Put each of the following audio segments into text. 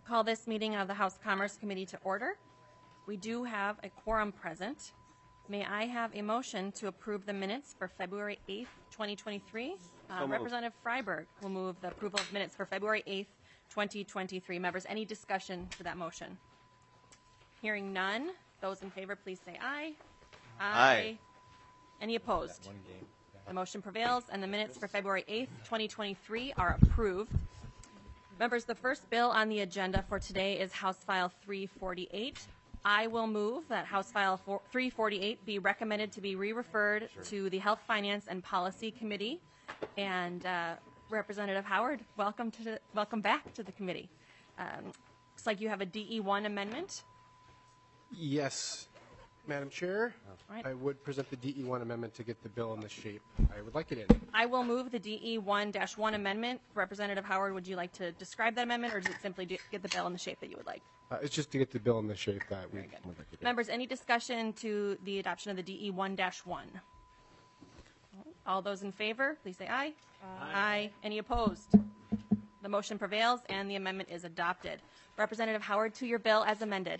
Call this meeting of the House Commerce Committee to order. We do have a quorum present. May I have a motion to approve the minutes for February 8th, 2023? Representative Freiberg will move the approval of minutes for February 8th, 2023. Members, any discussion to that motion? Hearing none. Those in favor, please say aye. Aye. Any opposed? The motion prevails, and the minutes for February 8th, 2023 are approved. Members, the first bill on the agenda for today is House File 348. I will move that House File 348 be recommended to be re-referred to the Health, Finance, and Policy Committee. And Representative Howard, welcome back to the committee. Looks like you have a DE1 amendment. Yes, Madam Chair. Right. I would present the DE1 amendment to get the bill in the shape I would like it in. I will move the DE1-1 amendment. Representative Howard, would you like to describe that amendment, or is it simply to get the bill in the shape that you would like? It's just to get the bill in the shape that we would like it in. Members, any discussion to the adoption of the DE1-1? All those in favor, please say aye. Aye. Any opposed? The motion prevails and the amendment is adopted. Representative Howard, to your bill as amended.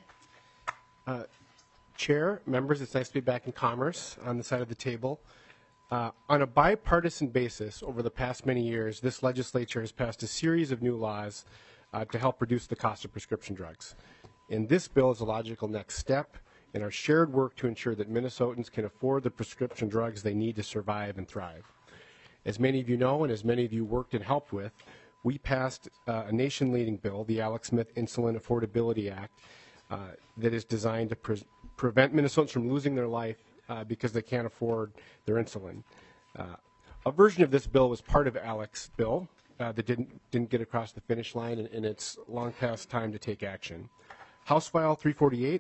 Chair, members, it's nice to be back in Commerce on the side of the table. On a bipartisan basis, over the past many years, this legislature has passed a series of new laws to help reduce the cost of prescription drugs. And this bill is a logical next step in our shared work to ensure that Minnesotans can afford the prescription drugs they need to survive and thrive. As many of you know, and as many of you worked and helped with, we passed a nation-leading bill, the Alex Smith Insulin Affordability Act, that is designed to prevent Minnesotans from losing their life because they can't afford their insulin. A version of this bill was part of Alex's bill that didn't get across the finish line, and it's long past time to take action. House File 348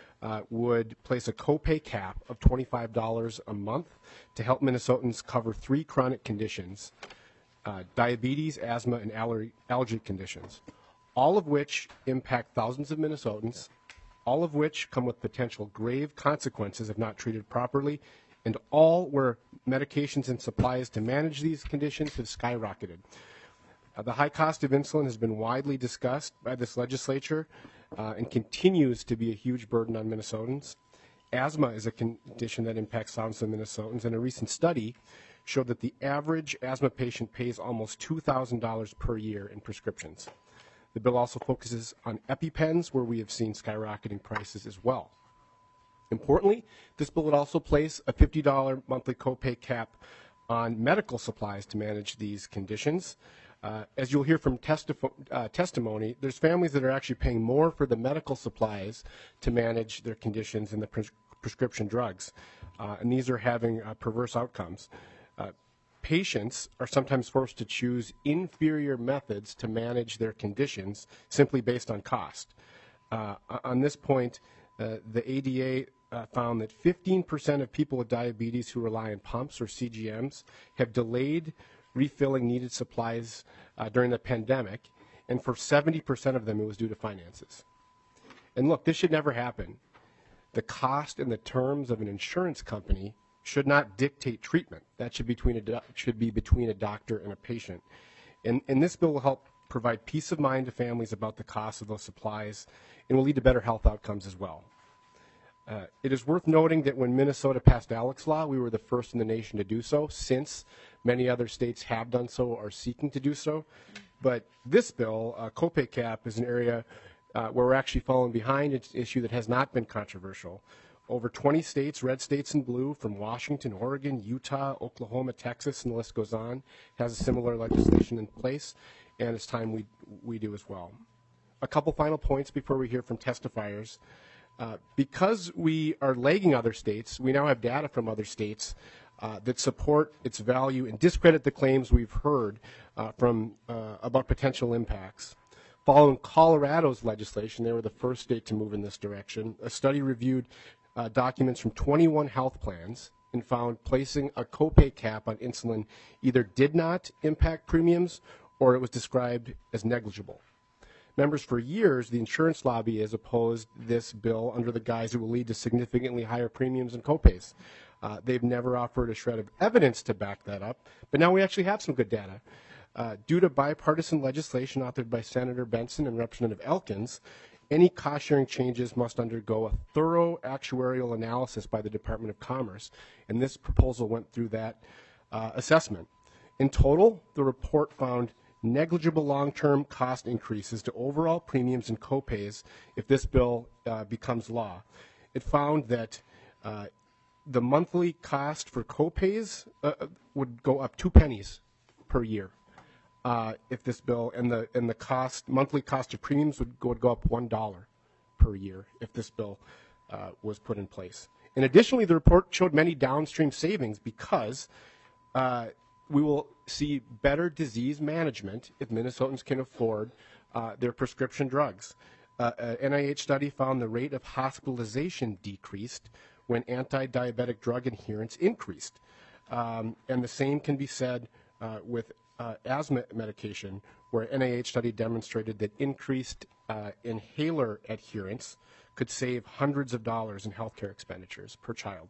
would place a copay cap of $25 a month to help Minnesotans cover 3 chronic conditions: diabetes, asthma, and allergy conditions, all of which impact thousands of Minnesotans, all of which come with potential grave consequences if not treated properly, and all where medications and supplies to manage these conditions have skyrocketed. The high cost of insulin has been widely discussed by this legislature and continues to be a huge burden on Minnesotans. Asthma is a condition that impacts thousands of Minnesotans, and a recent study showed that the average asthma patient pays almost $2,000 per year in prescriptions. The bill also focuses on EpiPens, where we have seen skyrocketing prices as well. Importantly, this bill would also place a $50 monthly copay cap on medical supplies to manage these conditions. As you'll hear from testimony, there's families that are actually paying more for the medical supplies to manage their conditions than the prescription drugs, and these are having perverse outcomes. Patients are sometimes forced to choose inferior methods to manage their conditions simply based on cost. On this point, the ADA found that 15% of people with diabetes who rely on pumps or CGMs have delayed refilling needed supplies during the pandemic, and for 70% of them it was due to finances. And look, this should never happen. The cost and the terms of an insurance company should not dictate treatment. That should be between a doctor and a patient. And this bill will help provide peace of mind to families about the cost of those supplies and will lead to better health outcomes as well. It is worth noting that when Minnesota passed Alex Law, we were the first in the nation to do so, since many other states have done so or are seeking to do so. But this bill, copay cap, is an area where we're actually falling behind. It's an issue that has not been controversial. Over 20 states, red states and blue, from Washington, Oregon, Utah, Oklahoma, Texas, and the list goes on, has a similar legislation in place, and it's time we do as well. A couple final points before we hear from testifiers. Because we are lagging other states, we now have data from other states that support its value and discredit the claims we've heard about potential impacts. Following Colorado's legislation, they were the first state to move in this direction. A study reviewed documents from 21 health plans and found placing a copay cap on insulin either did not impact premiums or it was described as negligible. Members, for years, the insurance lobby has opposed this bill under the guise it will lead to significantly higher premiums and copays. They've never offered a shred of evidence to back that up, but now we actually have some good data. Due to bipartisan legislation authored by Senator Benson and Representative Elkins, any cost-sharing changes must undergo a thorough actuarial analysis by the Department of Commerce, and this proposal went through that assessment. In total, the report found negligible long-term cost increases to overall premiums and copays if this bill becomes law. It found that the monthly cost for copays would go up 2 pennies per year. If this bill and the monthly cost of premiums would go up $1 per year if this bill was put in place. And additionally, the report showed many downstream savings because we will see better disease management if Minnesotans can afford their prescription drugs. An NIH study found the rate of hospitalization decreased when anti-diabetic drug adherence increased. And the same can be said with asthma medication, where an NIH study demonstrated that increased inhaler adherence could save hundreds of dollars in healthcare expenditures per child.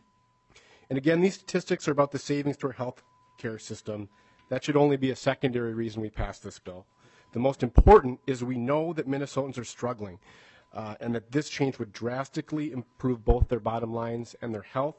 And again, these statistics are about the savings to our healthcare system. That should only be a secondary reason we pass this bill. The most important is we know that Minnesotans are struggling and that this change would drastically improve both their bottom lines and their health.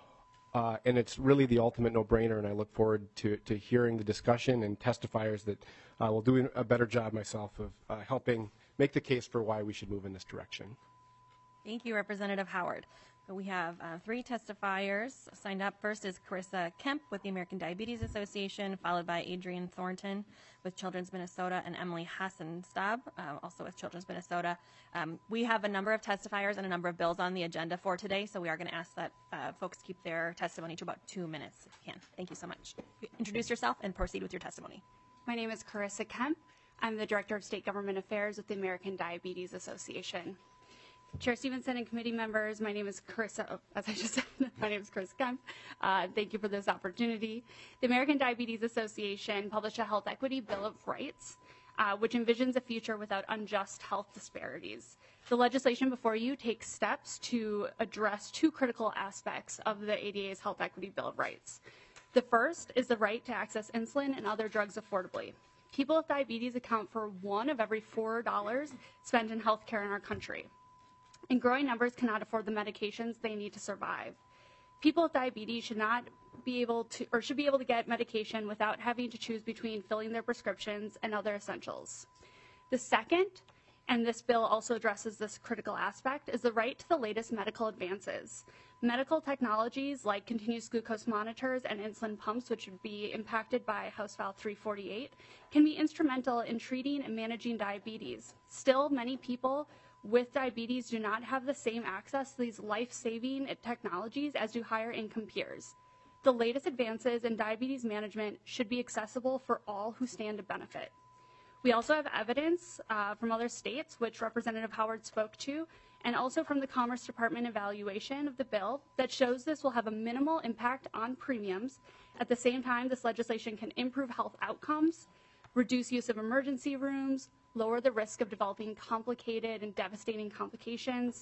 And it's really the ultimate no-brainer, and I look forward to hearing the discussion and testifiers that will do a better job myself of helping make the case for why we should move in this direction. Thank you, Representative Howard. So we have 3 testifiers signed up. First is Carissa Kemp with the American Diabetes Association, followed by Adrian Thornton with Children's Minnesota, and Emily Hassenstab, also with Children's Minnesota. We have a number of testifiers and a number of bills on the agenda for today, so we are going to ask that folks keep their testimony to about 2 minutes if you can. Thank you so much. Introduce yourself and proceed with your testimony. My name is Carissa Kemp. I'm the Director of State Government Affairs with the American Diabetes Association. Chair Stevenson and committee members, my name is Carissa, as I just said, my name is Carissa Kemp. Thank you for this opportunity. The American Diabetes Association published a Health Equity Bill of Rights, which envisions a future without unjust health disparities. The legislation before you takes steps to address 2 critical aspects of the ADA's Health Equity Bill of Rights. The first is the right to access insulin and other drugs affordably. People with diabetes account for 1 of every $4 spent in healthcare in our country, and growing numbers cannot afford the medications they need to survive. People with diabetes should be able to get medication without having to choose between filling their prescriptions and other essentials. The second, and this bill also addresses this critical aspect, is the right to the latest medical advances. Medical technologies like continuous glucose monitors and insulin pumps, which would be impacted by House File 348, can be instrumental in treating and managing diabetes. Still, many people with diabetes do not have the same access to these life-saving technologies as do higher income peers. The latest advances in diabetes management should be accessible for all who stand to benefit. We also have evidence from other states, which Representative Howard spoke to, and also from the Commerce Department evaluation of the bill that shows this will have a minimal impact on premiums. At the same time, this legislation can improve health outcomes, reduce use of emergency rooms, lower the risk of developing complicated and devastating complications,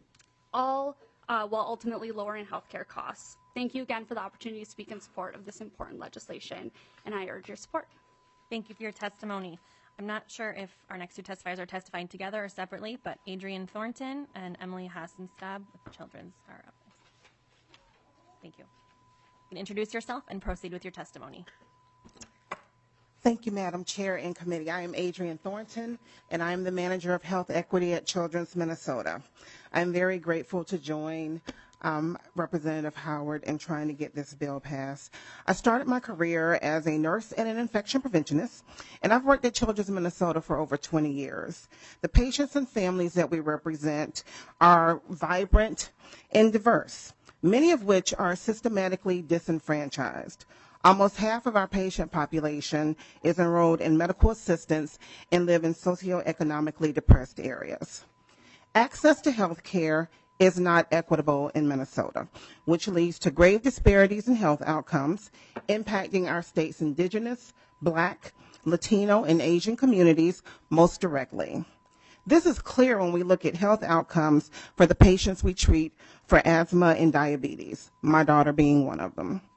all while ultimately lowering healthcare costs. Thank you again for the opportunity to speak in support of this important legislation, and I urge your support. Thank you for your testimony. I'm not sure if our next 2 testifiers are testifying together or separately, but Adrian Thornton and Emily Hassenstab with the Children's are up. Thank you. You can introduce yourself and proceed with your testimony. Thank you, Madam Chair and Committee. I am Adrian Thornton, and I am the Manager of Health Equity at Children's Minnesota. I'm very grateful to join Representative Howard in trying to get this bill passed. I started my career as a nurse and an infection preventionist, and I've worked at Children's Minnesota for over 20 years. The patients and families that we represent are vibrant and diverse, many of which are systematically disenfranchised. Almost half of our patient population is enrolled in medical assistance and live in socioeconomically depressed areas. Access to health care is not equitable in Minnesota, which leads to grave disparities in health outcomes, impacting our state's Indigenous, Black, Latino, and Asian communities most directly. This is clear when we look at health outcomes for the patients we treat for asthma and diabetes, my daughter being one of them.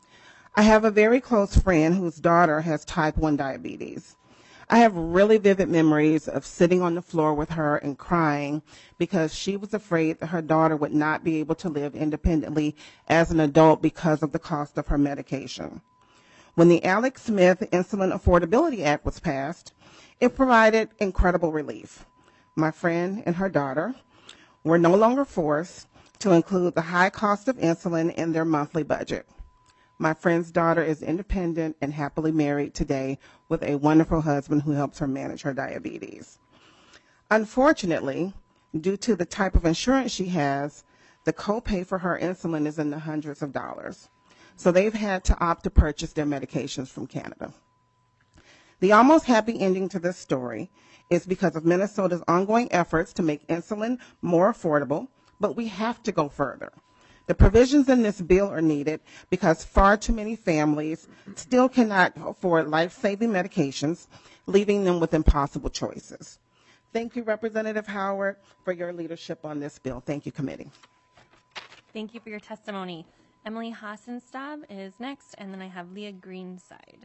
I have a very close friend whose daughter has type 1 diabetes. I have really vivid memories of sitting on the floor with her and crying because she was afraid that her daughter would not be able to live independently as an adult because of the cost of her medication. When the Alex Smith Insulin Affordability Act was passed, it provided incredible relief. My friend and her daughter were no longer forced to include the high cost of insulin in their monthly budget. My friend's daughter is independent and happily married today with a wonderful husband who helps her manage her diabetes. Unfortunately, due to the type of insurance she has, the copay for her insulin is in the hundreds of dollars. So they've had to opt to purchase their medications from Canada. The almost happy ending to this story is because of Minnesota's ongoing efforts to make insulin more affordable, but we have to go further. The provisions in this bill are needed because far too many families still cannot afford life-saving medications, leaving them with impossible choices. Thank you, Representative Howard, for your leadership on this bill. Thank you, committee. Thank you for your testimony. Emily Hassenstab is next, and then I have Leah Greenside.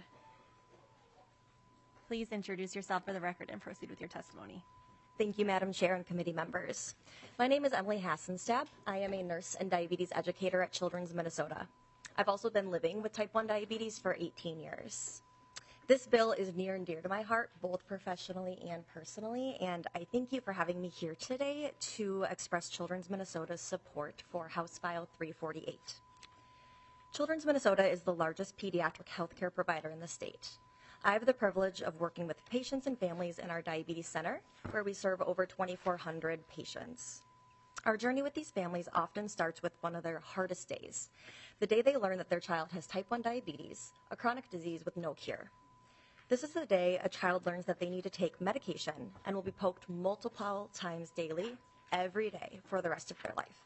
Please introduce yourself for the record and proceed with your testimony. Thank you, Madam Chair and committee members. My name is Emily Hassenstab. I am a nurse and diabetes educator at Children's Minnesota. I've also been living with type 1 diabetes for 18 years. This bill is near and dear to my heart, both professionally and personally, and I thank you for having me here today to express Children's Minnesota's support for House File 348. Children's Minnesota is the largest pediatric healthcare provider in the state. I have the privilege of working with patients and families in our diabetes center, where we serve over 2,400 patients. Our journey with these families often starts with one of their hardest days, the day they learn that their child has type 1 diabetes, a chronic disease with no cure. This is the day a child learns that they need to take medication and will be poked multiple times daily, every day, for the rest of their life.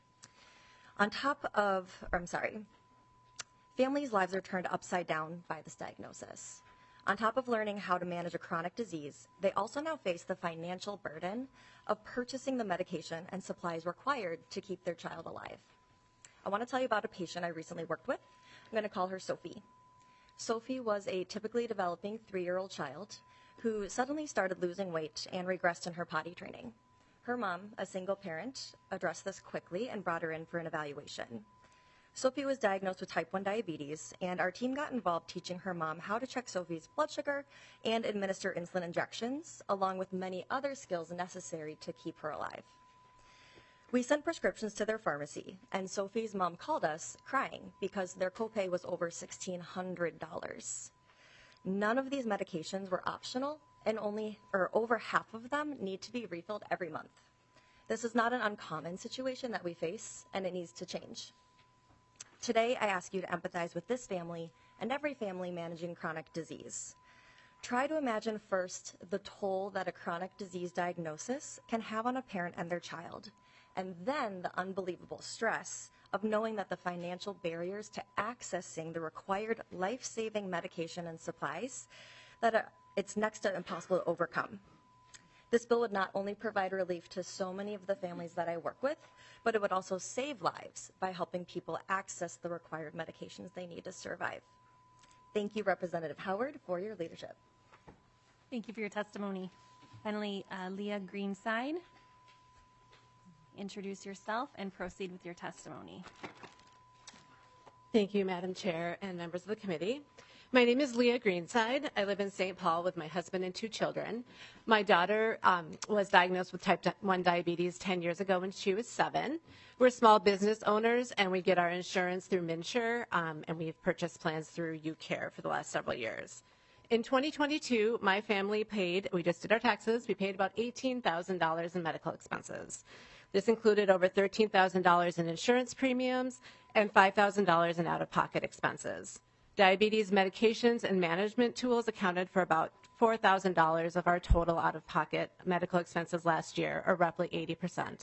Families' lives are turned upside down by this diagnosis. On top of learning how to manage a chronic disease, they also now face the financial burden of purchasing the medication and supplies required to keep their child alive. I want to tell you about a patient I recently worked with. I'm going to call her Sophie. Sophie was a typically developing 3-year-old child who suddenly started losing weight and regressed in her potty training. Her mom, a single parent, addressed this quickly and brought her in for an evaluation. Sophie was diagnosed with type 1 diabetes, and our team got involved teaching her mom how to check Sophie's blood sugar and administer insulin injections, along with many other skills necessary to keep her alive. We sent prescriptions to their pharmacy, and Sophie's mom called us crying because their copay was over $1,600. None of these medications were optional, and over half of them need to be refilled every month. This is not an uncommon situation that we face, and it needs to change. Today, I ask you to empathize with this family and every family managing chronic disease. Try to imagine first the toll that a chronic disease diagnosis can have on a parent and their child, and then the unbelievable stress of knowing that the financial barriers to accessing the required life-saving medication and supplies, that it's next to impossible to overcome. This bill would not only provide relief to so many of the families that I work with, but it would also save lives by helping people access the required medications they need to survive. Thank you, Representative Howard, for your leadership. Thank you for your testimony. Finally, Leah Greenside. Introduce yourself and proceed with your testimony. Thank you, Madam Chair and members of the committee. My name is Leah Greenside. I live in St. Paul with my husband and 2 children. My daughter was diagnosed with type 1 diabetes 10 years ago when she was 7. We're small business owners, and we get our insurance through MNsure, and we've purchased plans through UCare for the last several years. In 2022, my family we just did our taxes, we paid about $18,000 in medical expenses. This included over $13,000 in insurance premiums and $5,000 in out-of-pocket expenses. Diabetes medications and management tools accounted for about $4,000 of our total out-of-pocket medical expenses last year, or roughly 80%.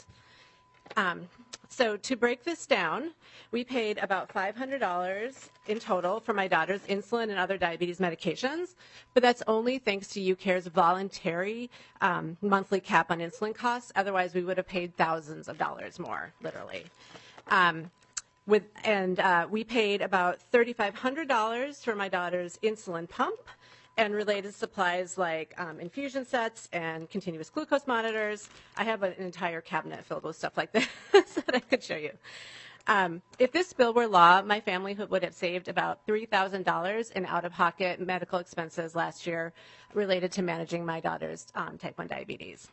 So to break this down, we paid about $500 in total for my daughter's insulin and other diabetes medications, but that's only thanks to UCare's voluntary monthly cap on insulin costs. Otherwise, we would have paid thousands of dollars more, literally. We paid about $3,500 for my daughter's insulin pump and related supplies like infusion sets and continuous glucose monitors. I have an entire cabinet filled with stuff like this that I could show you. If this bill were law, my family would have saved about $3,000 in out-of-pocket medical expenses last year related to managing my daughter's type 1 diabetes.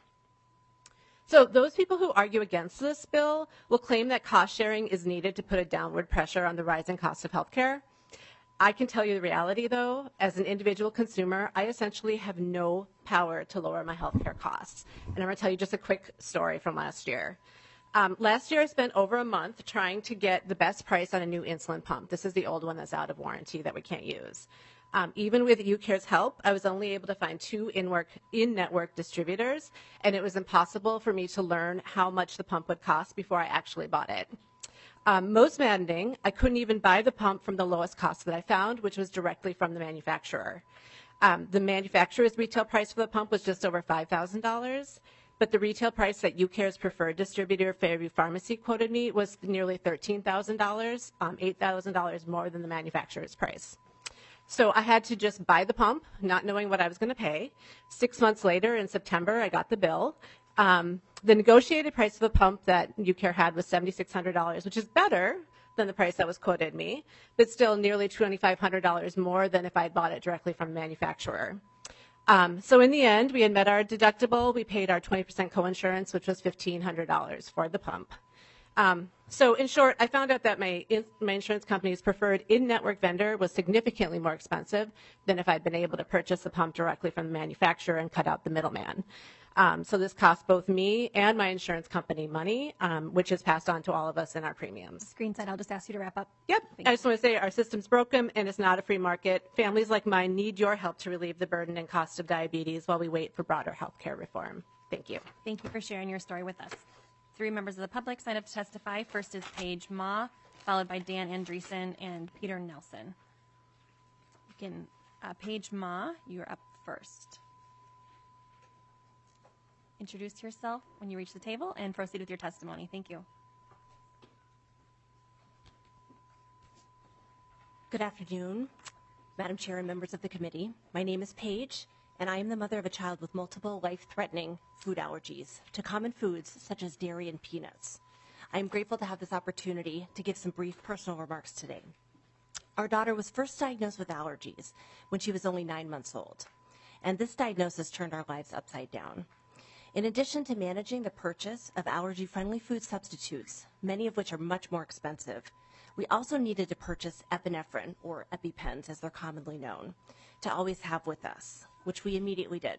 So those people who argue against this bill will claim that cost sharing is needed to put a downward pressure on the rising cost of healthcare. I can tell you the reality, though. As an individual consumer, I essentially have no power to lower my healthcare costs. And I'm going to tell you just a quick story from last year. Last year, I spent over a month trying to get the best price on a new insulin pump. This is the old one that's out of warranty that we can't use. Even with UCare's help, I was only able to find 2 in-network distributors, and it was impossible for me to learn how much the pump would cost before I actually bought it. Most maddening, I couldn't even buy the pump from the lowest cost that I found, which was directly from the manufacturer. The manufacturer's retail price for the pump was just over $5,000, but the retail price that UCare's preferred distributor, Fairview Pharmacy, quoted me was nearly $13,000, $8,000 more than the manufacturer's price. So I had to just buy the pump, not knowing what I was going to pay. 6 months later, in September, I got the bill. The negotiated price of the pump that UCare had was $7,600, which is better than the price that was quoted me, but still nearly $2,500 more than if I had bought it directly from the manufacturer. So in the end, we had met our deductible. We paid our 20% coinsurance, which was $1,500 for the pump. So in short, I found out that my insurance company's preferred in-network vendor was significantly more expensive than if I'd been able to purchase the pump directly from the manufacturer and cut out the middleman. So this cost both me and my insurance company money, which is passed on to all of us in our premiums. Greenside, I'll just ask you to wrap up. Yep. I just want to say our system's broken and it's not a free market. Families like mine need your help to relieve the burden and cost of diabetes while we wait for broader health care reform. Thank you. Thank you for sharing your story with us. 3 members of the public signed up to testify. First is Paige Ma, followed by Dan Andreessen and Peter Nelson. Paige Ma, you're up first. Introduce yourself when you reach the table and proceed with your testimony. Thank you. Good afternoon, Madam Chair and members of the committee. My name is Paige, and I am the mother of a child with multiple life-threatening food allergies to common foods such as dairy and peanuts. I am grateful to have this opportunity to give some brief personal remarks today. Our daughter was first diagnosed with allergies when she was only 9 months old, and this diagnosis turned our lives upside down. In addition to managing the purchase of allergy-friendly food substitutes, many of which are much more expensive, we also needed to purchase epinephrine, or EpiPens as they're commonly known, to always have with us, which we immediately did.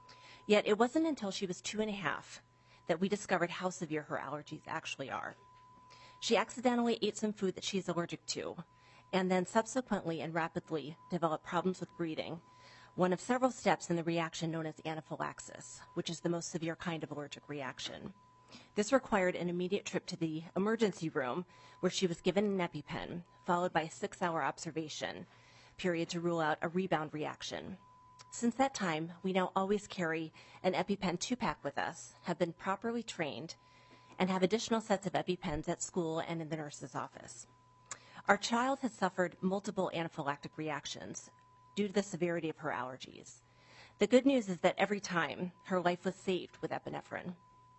Yet it wasn't until she was 2.5 that we discovered how severe her allergies actually are. She accidentally ate some food that she's allergic to, and then subsequently and rapidly developed problems with breathing, one of several steps in the reaction known as anaphylaxis, which is the most severe kind of allergic reaction. This required an immediate trip to the emergency room where she was given an EpiPen, followed by a 6-hour observation period to rule out a rebound reaction. Since that time, we now always carry an EpiPen 2-pack with us, have been properly trained, and have additional sets of EpiPens at school and in the nurse's office. Our child has suffered multiple anaphylactic reactions due to the severity of her allergies. The good news is that every time, her life was saved with epinephrine.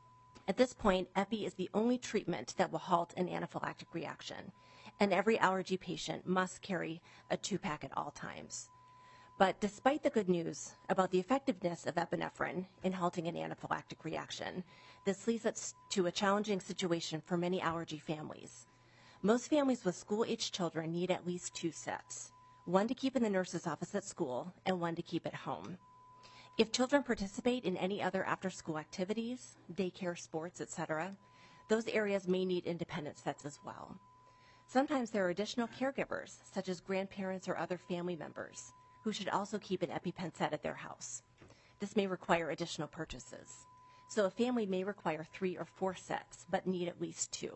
At this point, Epi is the only treatment that will halt an anaphylactic reaction, and every allergy patient must carry a 2-pack at all times. But despite the good news about the effectiveness of epinephrine in halting an anaphylactic reaction, this leads us to a challenging situation for many allergy families. Most families with school-aged children need at least 2 sets, one to keep in the nurse's office at school and one to keep at home. If children participate in any other after-school activities, daycare, sports, etc., those areas may need independent sets as well. Sometimes there are additional caregivers, such as grandparents or other family members, who should also keep an EpiPen set at their house. This may require additional purchases. So a family may require 3 or 4 sets, but need at least 2.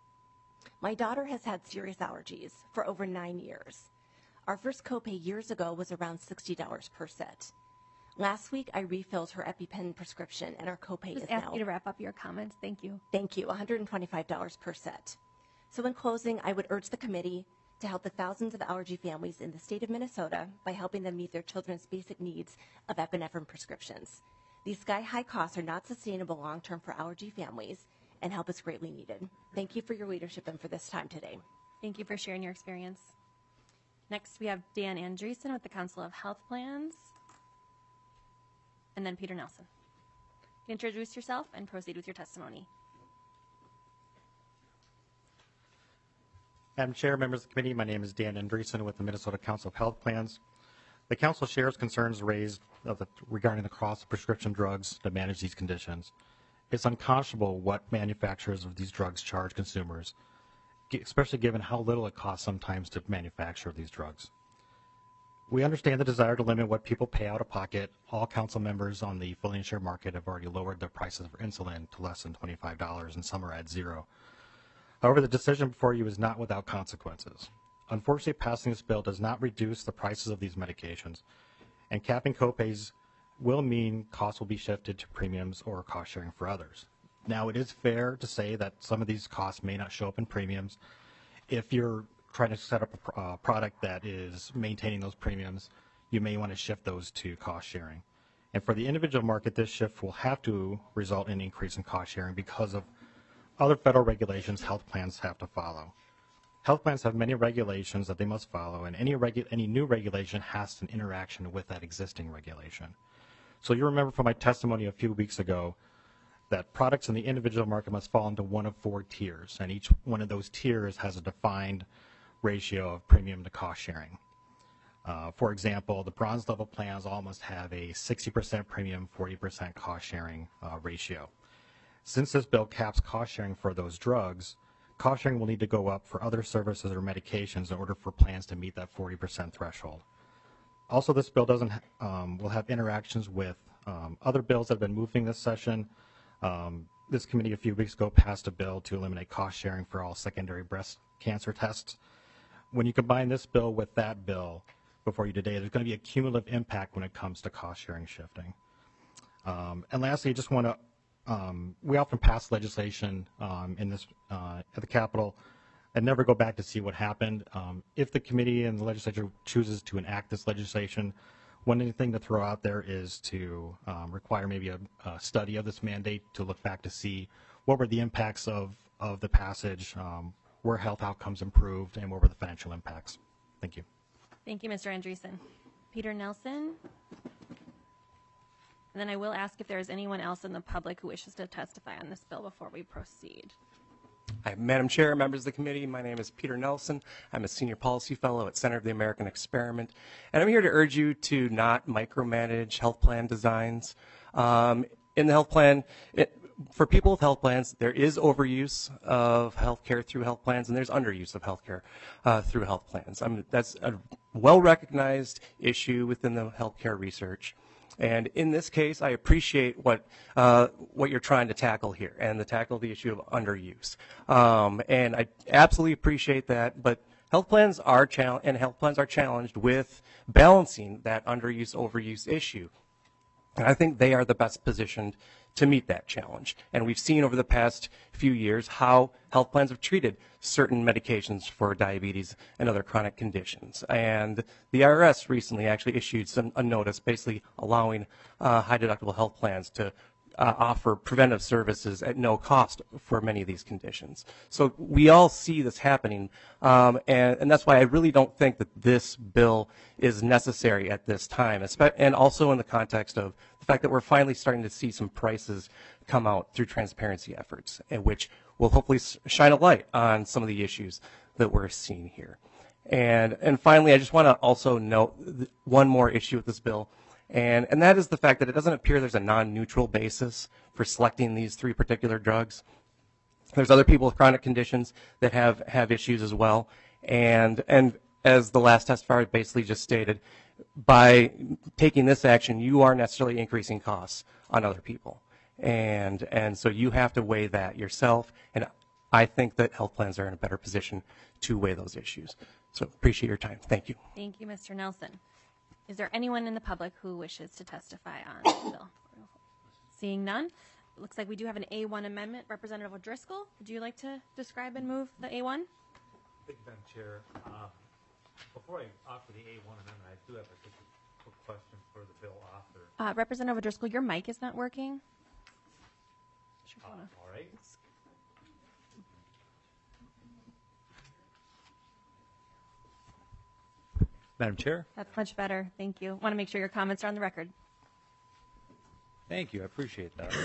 My daughter has had serious allergies for over 9 years. Our first copay years ago was around $60 per set. Last week, I refilled her EpiPen prescription, and our copay is now... Just ask you to wrap up your comments. Thank you. Thank you. $125 per set. So in closing, I would urge the committee to help the thousands of allergy families in the state of Minnesota by helping them meet their children's basic needs of epinephrine prescriptions. These sky-high costs are not sustainable long-term for allergy families, and help is greatly needed. Thank you for your leadership and for this time today. Thank you for sharing your experience. Next, we have Dan Andreessen with the Council of Health Plans, and then Peter Nelson. Introduce yourself and proceed with your testimony. Madam Chair, members of the committee, my name is Dan Andreessen with the Minnesota Council of Health Plans. The council shares concerns raised regarding the cost of prescription drugs to manage these conditions. It's unconscionable what manufacturers of these drugs charge consumers, especially given how little it costs sometimes to manufacture these drugs. We understand the desire to limit what people pay out of pocket. All council members on the fully insured market have already lowered their prices for insulin to less than $25, and some are at $0. However, the decision before you is not without consequences. Unfortunately, passing this bill does not reduce the prices of these medications, and capping copays will mean costs will be shifted to premiums or cost sharing for others. Now, it is fair to say that some of these costs may not show up in premiums. If you're trying to set up a product that is maintaining those premiums, you may want to shift those to cost sharing. And for the individual market, this shift will have to result in an increase in cost sharing because of other federal regulations health plans have to follow. Health plans have many regulations that they must follow, and any new regulation has an interaction with that existing regulation. So you remember from my testimony a few weeks ago that products in the individual market must fall into one of 4 tiers, and each one of those tiers has a defined ratio of premium to cost sharing. For example, the bronze level plans all must have a 60% premium, 40% cost sharing ratio. Since this bill caps cost sharing for those drugs, cost sharing will need to go up for other services or medications in order for plans to meet that 40% threshold. Also, this bill will have interactions with other bills that have been moving this session. This committee a few weeks ago passed a bill to eliminate cost sharing for all secondary breast cancer tests. When you combine this bill with that bill before you today, there's going to be a cumulative impact when it comes to cost sharing shifting. And lastly, I just want to we often pass legislation in this at the Capitol and never go back to see what happened. If the committee and the legislature chooses to enact this legislation, one thing to throw out there is to require maybe a study of this mandate to look back to see what were the impacts of the passage, where health outcomes improved, and what were the financial impacts. Thank you. Thank you, Mr. Andreessen. Peter Nelson. And then I will ask if there is anyone else in the public who wishes to testify on this bill before we proceed. Hi, Madam Chair, members of the committee. My name is Peter Nelson. I'm a senior policy fellow at Center of the American Experiment, and I'm here to urge you to not micromanage health plan designs. In the health plan, for people with health plans, there is overuse of healthcare through health plans, and there's underuse of healthcare through health plans. That's a well-recognized issue within the healthcare research. And in this case, I appreciate what you're trying to tackle here, and to tackle the issue of underuse. And I absolutely appreciate that. But health plans are challenged with balancing that underuse-overuse issue. And I think they are the best positioned to meet that challenge. And we've seen over the past few years how health plans have treated certain medications for diabetes and other chronic conditions. And the IRS recently actually issued a notice basically allowing high deductible health plans to offer preventive services at no cost for many of these conditions. So we all see this happening, and that's why I really don't think that this bill is necessary at this time, and also in the context of the fact that we're finally starting to see some prices come out through transparency efforts, which will hopefully shine a light on some of the issues that we're seeing here. And finally, I just want to also note one more issue with this bill. And that is the fact that it doesn't appear there's a non-neutral basis for selecting these 3 particular drugs. There's other people with chronic conditions that have issues as well. And as the last testifier basically just stated, by taking this action, you are necessarily increasing costs on other people. And so you have to weigh that yourself. And I think that health plans are in a better position to weigh those issues. So appreciate your time. Thank you. Thank you, Mr. Nelson. Is there anyone in the public who wishes to testify on this bill? Seeing none, Looks like we do have an A1 amendment. Representative O'Driscoll, would you like to describe and move the A1? Thank you, Madam Chair. Before I offer the A1 amendment, I do have a quick question for the bill author. Representative O'Driscoll, your mic is not working. All right. Madam Chair. That's much better. Thank you. Want to make sure your comments are on the record. Thank you. I appreciate that.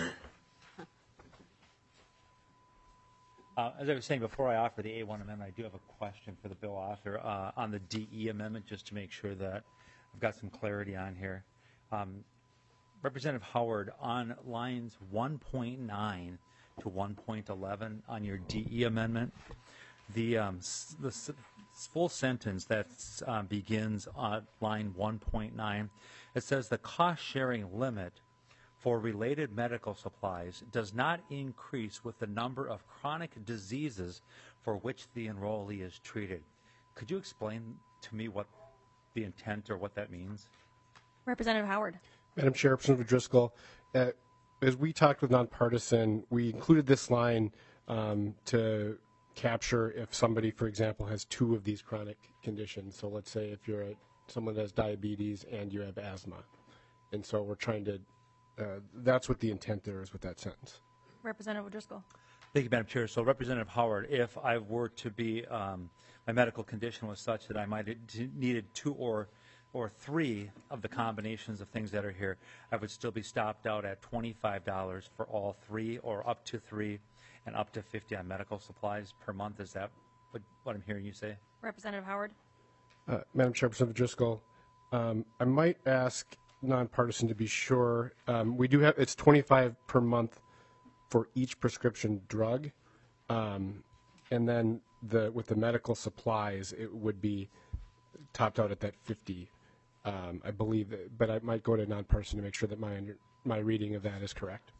As I was saying, before I offer the A1 amendment, I do have a question for the bill author on the DE amendment, just to make sure that I've got some clarity on here. Representative Howard, on lines 1.9 to 1.11 on your DE amendment, the full sentence that begins on line 1.9, it says the cost-sharing limit for related medical supplies does not increase with the number of chronic diseases for which the enrollee is treated. Could you explain to me what the intent or what that means? Representative Howard. Madam Chair, Representative Driscoll, as we talked with Nonpartisan, we included this line to capture if somebody, for example, has two of these chronic conditions. So let's say if you're someone that has diabetes and you have asthma. And so we're trying to, that's what the intent there is with that sentence. Representative O'Driscoll. Thank you, Madam Chair. So Representative Howard, if I were to be, my medical condition was such that I might have needed two or three of the combinations of things that are here, I would still be stopped out at $25 for all three, or up to three, and up to $50 on medical supplies per month. Is that what I'm hearing you say? Representative Howard. Madam Chair, Representative Driscoll, I might ask Nonpartisan to be sure. We do have, it's $25 per month for each prescription drug. And then with the medical supplies, it would be topped out at that 50, I believe, but I might go to Nonpartisan to make sure that my reading of that is correct.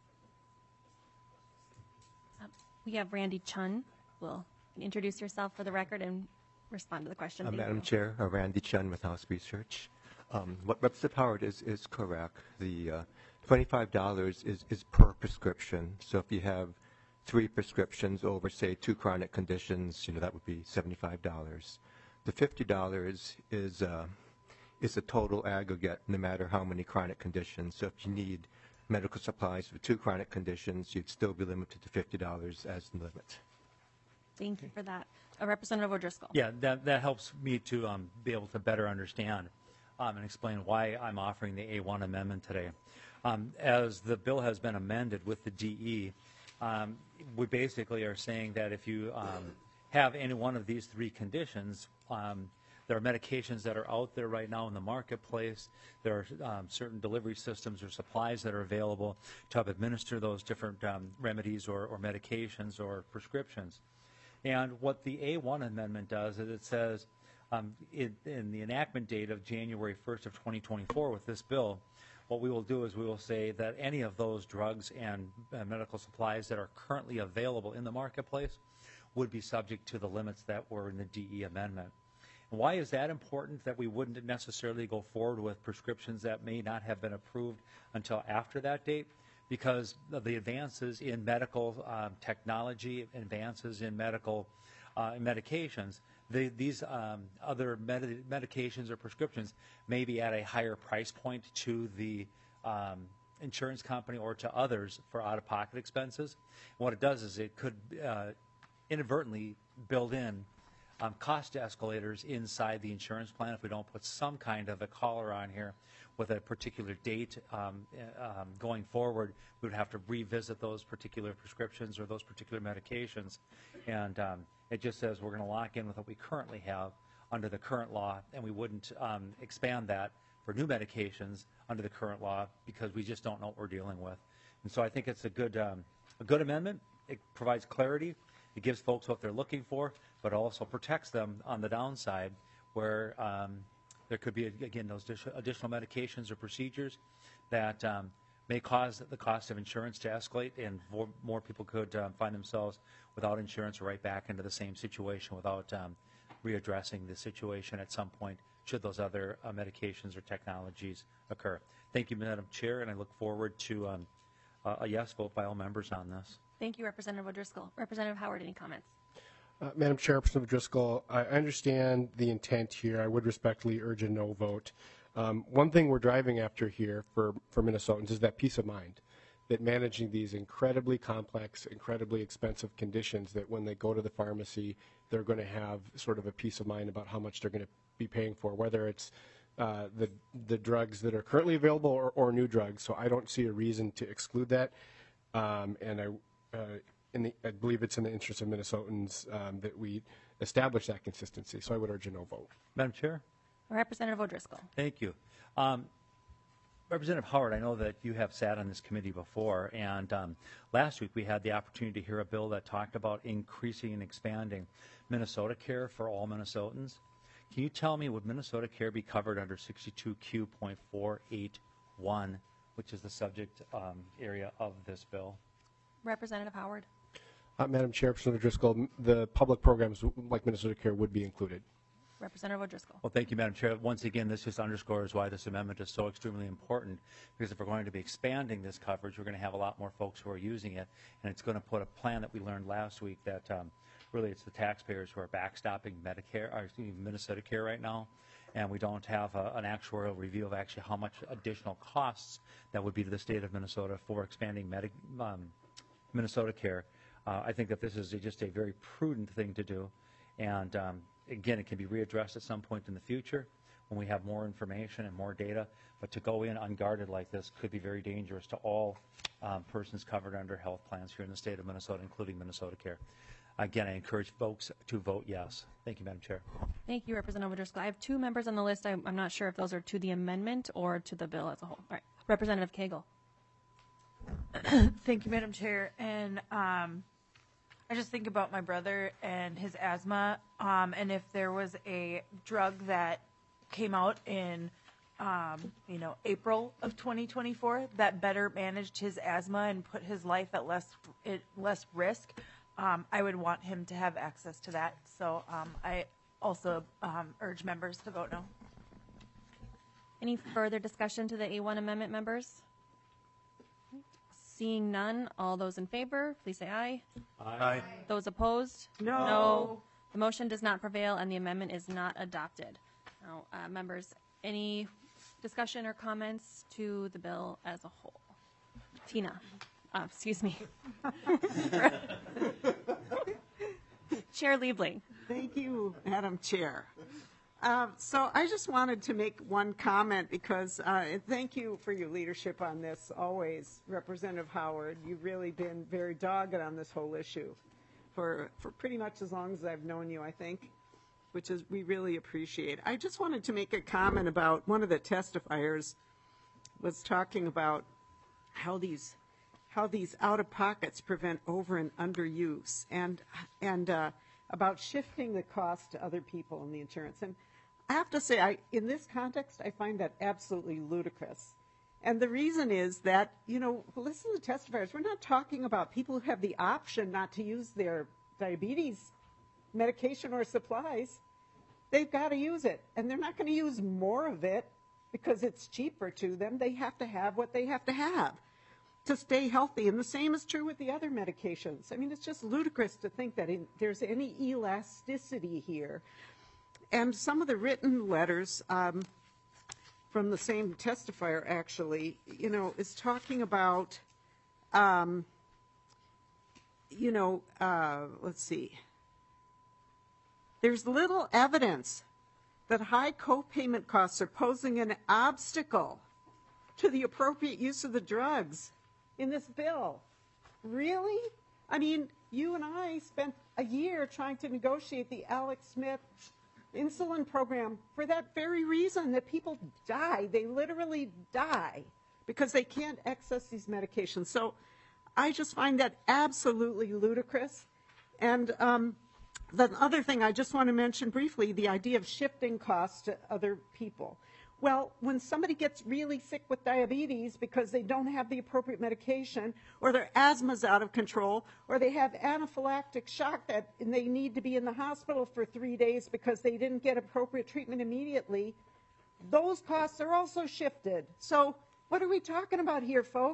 We have Randy Chun. Will introduce yourself for the record and respond to the question. Madam Chair, Randy Chun with House Research. What Representative Howard is correct. The $25 is per prescription. So if you have 3 prescriptions over, say, 2 chronic conditions, that would be $75. The $50 is a total aggregate, no matter how many chronic conditions. So if you need medical supplies for 2 chronic conditions, you'd still be limited to $50 as the limit. Thank you for that. Representative O'Driscoll. Yeah, that helps me to be able to better understand and explain why I'm offering the A1 amendment today. As the bill has been amended with the DE, we basically are saying that if you have any one of these 3 conditions, there are medications that are out there right now in the marketplace. There are certain delivery systems or supplies that are available to help administer those different remedies or medications or prescriptions. And what the A1 amendment does is it says, in the enactment date of January 1st of 2024 with this bill, what we will do is we will say that any of those drugs and medical supplies that are currently available in the marketplace would be subject to the limits that were in the DE amendment. And why is that important, that we wouldn't necessarily go forward with prescriptions that may not have been approved until after that date? Because of the advances in medical technology, advances in medical medications, these other medications or prescriptions may be at a higher price point to the insurance company or to others for out-of-pocket expenses. And what it does is it could inadvertently build in cost escalators inside the insurance plan if we don't put some kind of a collar on here with a particular date going forward. We would have to revisit those particular prescriptions or those particular medications. And it just says we're going to lock in with what we currently have under the current law, and we wouldn't expand that for new medications under the current law because we just don't know what we're dealing with. And so I think it's a good amendment. It provides clarity. It gives folks what they're looking for, but also protects them on the downside where there could be, again, those additional medications or procedures that may cause the cost of insurance to escalate, and more people could find themselves without insurance or right back into the same situation without readdressing the situation at some point should those other medications or technologies occur. Thank you, Madam Chair, and I look forward to a yes vote by all members on this. Thank you, Representative O'Driscoll. Representative Howard, any comments? Madam Chair, Representative Driscoll, I understand the intent here. I would respectfully urge a no vote. One thing we're driving after here for Minnesotans is that peace of mind, that managing these incredibly complex, incredibly expensive conditions, that when they go to the pharmacy, they're going to have sort of a peace of mind about how much they're going to be paying for, whether it's the drugs that are currently available or new drugs. So I don't see a reason to exclude that. And I believe it's in the interest of Minnesotans that we establish that consistency. So I would urge a no vote. Madam Chair? Representative O'Driscoll. Thank you. Representative Howard, I know that you have sat on this committee before, and last week we had the opportunity to hear a bill that talked about increasing and expanding Minnesota Care for all Minnesotans. Can you tell me, would Minnesota Care be covered under 62Q.481, which is the subject area of this bill? Representative Howard. Madam Chair, Representative Driscoll, the public programs like Minnesota Care would be included. Representative O'Driscoll. Well, thank you, Madam Chair. Once again, this just underscores why this amendment is so extremely important, because if we're going to be expanding this coverage, we're going to have a lot more folks who are using it, and it's going to put a plan that we learned last week that really it's the taxpayers who are backstopping Medicare, or excuse me, Minnesota Care right now, and we don't have an actuarial review of actually how much additional costs that would be to the state of Minnesota for expanding Minnesota Care. I think that this is just a very prudent thing to do, and again, it can be readdressed at some point in the future when we have more information and more data, but to go in unguarded like this could be very dangerous to all persons covered under health plans here in the state of Minnesota, including Minnesota Care. Again, I encourage folks to vote yes. Thank you, Madam Chair. Thank you, Representative O'Driscoll. I have two members on the list. I'm not sure if those are to the amendment or to the bill as a whole. All right. Representative Cagle. Thank you, Madam Chair. And I just think about my brother and his asthma, and if there was a drug that came out in, April of 2024 that better managed his asthma and put his life at less risk, I would want him to have access to that. So I also urge members to vote no. Any further discussion to the A1 amendment, members? Seeing none, all those in favor, please say aye. Aye. Those opposed? No. The motion does not prevail and the amendment is not adopted. Now, members, any discussion or comments to the bill as a whole? Tina, excuse me. Chair Liebling. Thank you, Madam Chair. So I just wanted to make one comment because thank you for your leadership on this always, Representative Howard. You've really been very dogged on this whole issue for pretty much as long as I've known you, I think, which is we really appreciate. I just wanted to make a comment about one of the testifiers was talking about how these out-of-pockets prevent over and underuse and about shifting the cost to other people in the insurance. And I have to say, in this context, I find that absolutely ludicrous. And the reason is that, listen to testifiers. We're not talking about people who have the option not to use their diabetes medication or supplies. They've got to use it. And they're not going to use more of it because it's cheaper to them. They have to have what they have to have to stay healthy. And the same is true with the other medications. I mean, it's just ludicrous to think that there's any elasticity here. And some of the written letters from the same testifier, actually, is talking about, let's see. There's little evidence that high co-payment costs are posing an obstacle to the appropriate use of the drugs in this bill. Really? I mean, you and I spent a year trying to negotiate the Alex Smith insulin program for that very reason, that people die. They literally die because they can't access these medications. So I just find that absolutely ludicrous. And the other thing I just want to mention briefly, the idea of shifting costs to other people. Well, when somebody gets really sick with diabetes because they don't have the appropriate medication, or their asthma's out of control, or they have anaphylactic shock and they need to be in the hospital for 3 days because they didn't get appropriate treatment immediately, those costs are also shifted. So what are we talking about here, folks?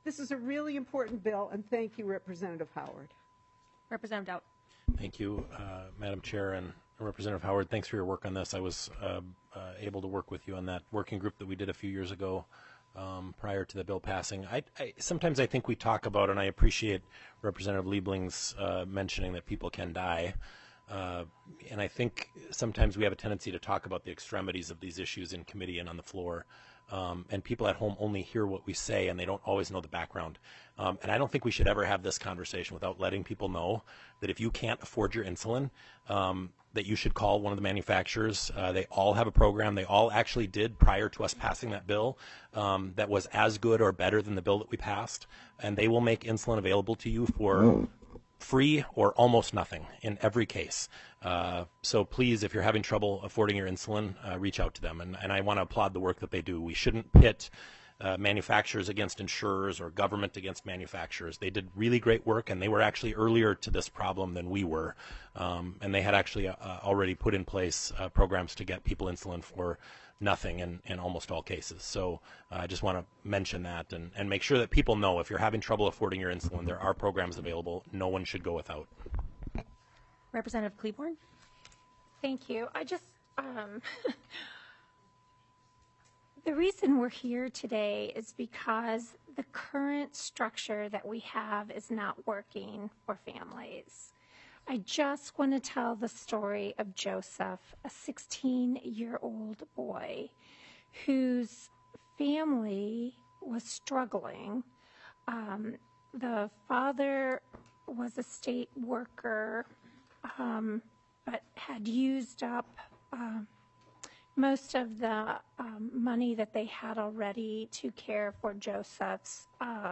This is a really important bill, and thank you, Representative Howard. Representative Dowd. Thank you, Madam Chair, and Representative Howard. Thanks for your work on this. I was able to work with you on that working group that we did a few years ago prior to the bill passing. Sometimes I think we talk about, and I appreciate Representative Liebling's mentioning that people can die. And I think sometimes we have a tendency to talk about the extremities of these issues in committee and on the floor. And people at home only hear what we say, and they don't always know the background. And I don't think we should ever have this conversation without letting people know that if you can't afford your insulin, that you should call one of the manufacturers. They all have a program. They all actually did prior to us passing that bill that was as good or better than the bill that we passed. And they will make insulin available to you for free or almost nothing in every case. So please, if you're having trouble affording your insulin, reach out to them. And I want to applaud the work that they do. We shouldn't pit manufacturers against insurers or government against manufacturers. They did really great work, and they were actually earlier to this problem than we were. And they had actually already put in place programs to get people insulin for nothing in almost all cases. So I just want to mention that and make sure that people know if you're having trouble affording your insulin, there are programs available. No one should go without. Representative Cleburne. Thank you. The reason we're here today is because the current structure that we have is not working for families. I just want to tell the story of Joseph, a 16-year-old boy whose family was struggling. The father was a state worker, but had used up most of the money that they had already to care for Joseph's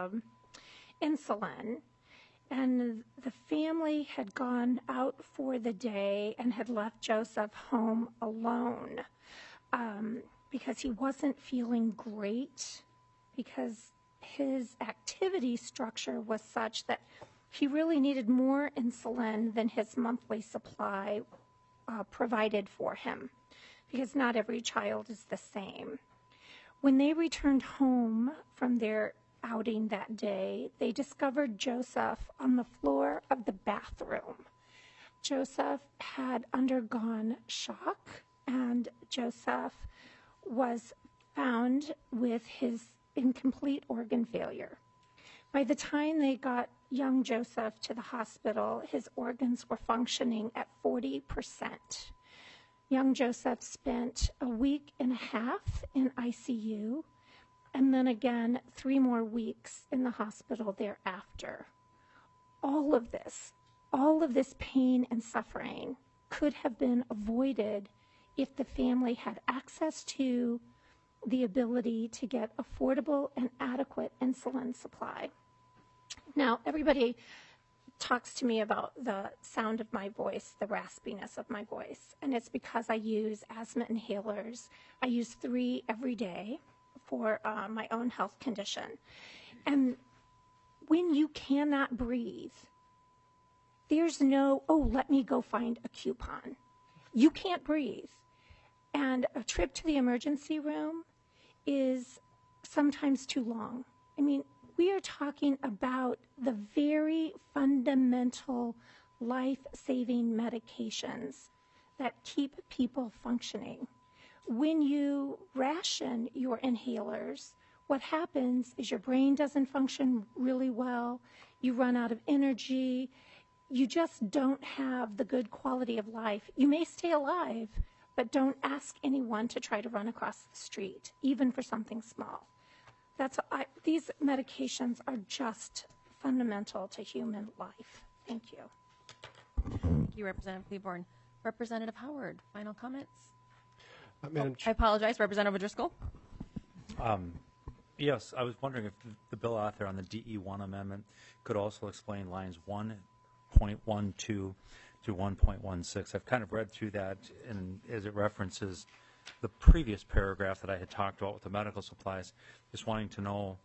insulin. And the family had gone out for the day and had left Joseph home alone because he wasn't feeling great, because his activity structure was such that he really needed more insulin than his monthly supply provided for him, because not every child is the same. When they returned home from their outing that day, they discovered Joseph on the floor of the bathroom. Joseph had undergone shock, and Joseph was found with his incomplete organ failure. By the time they got young Joseph to the hospital, his organs were functioning at 40%. Young Joseph spent a week and a half in ICU, and then again 3 more weeks in the hospital thereafter. All of this pain and suffering could have been avoided if the family had access to the ability to get affordable and adequate insulin supply. Now, everybody talks to me about the sound of my voice, the raspiness of my voice, and it's because I use asthma inhalers. I use 3 every day for my own health condition. And when you cannot breathe, there's no, oh, let me go find a coupon. You can't breathe. And a trip to the emergency room is sometimes too long. I mean, we are talking about the very fundamental life-saving medications that keep people functioning. When you ration your inhalers, what happens is your brain doesn't function really well, you run out of energy, you just don't have the good quality of life. You may stay alive, but don't ask anyone to try to run across the street, even for something small. These medications are just fundamental to human life. Thank you. Thank you, Representative Cleburne. Representative Howard, final comments? Madam I apologize, Representative Driscoll. Yes, I was wondering if the bill author on the DE1 amendment could also explain lines 1.12 to 1.16. I've kind of read through that, and as it references the previous paragraph that I had talked about with the medical supplies, just wanting to know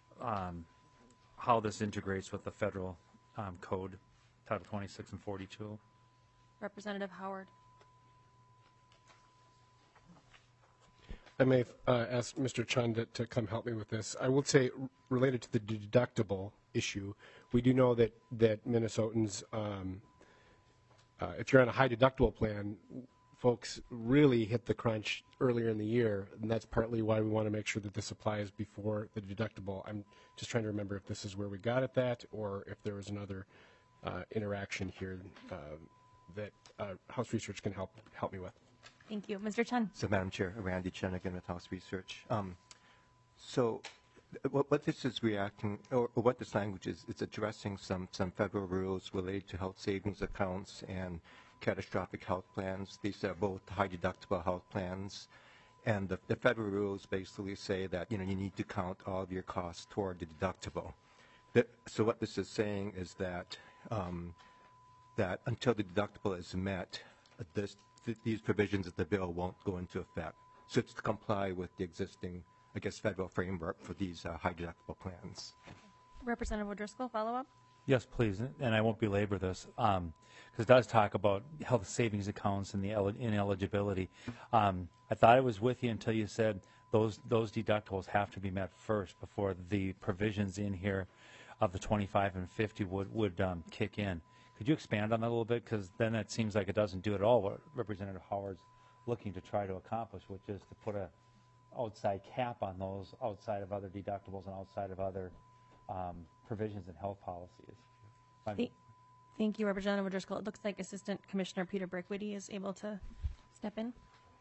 how this integrates with the federal code, Title 26 and 42. Representative Howard. I may ask Mr. Chun to come help me with this. I will say, related to the deductible issue, we do know that Minnesotans, if you're on a high deductible plan, folks really hit the crunch earlier in the year, and that's partly why we want to make sure that this applies before the deductible. I'm just trying to remember if this is where we got at that, or if there was another interaction here that House Research can help me with. Thank you. Mr. Chun. So, Madam Chair, Randy Chen again with House Research. So what this is reacting, or what this language is, it's addressing some federal rules related to health savings accounts and catastrophic health plans. These are both high deductible health plans. And the federal rules basically say that, you need to count all of your costs toward the deductible. So what this is saying is that that until the deductible is met, these provisions of the bill won't go into effect. So it's to comply with the existing, I guess, federal framework for these high deductible plans. Representative O'Driscoll, follow up? Yes, please, and I won't belabor this, because it does talk about health savings accounts and the ineligibility. I thought I was with you until you said those deductibles have to be met first before the provisions in here of the 25 and 50 would kick in. Could you expand on that a little bit? Because then it seems like it doesn't do at all what Representative Howard's looking to try to accomplish, which is to put a outside cap on those outside of other deductibles and outside of other provisions in health policies. Thank you, Representative O'Driscoll. It looks like Assistant Commissioner Peter Brickwitty is able to step in.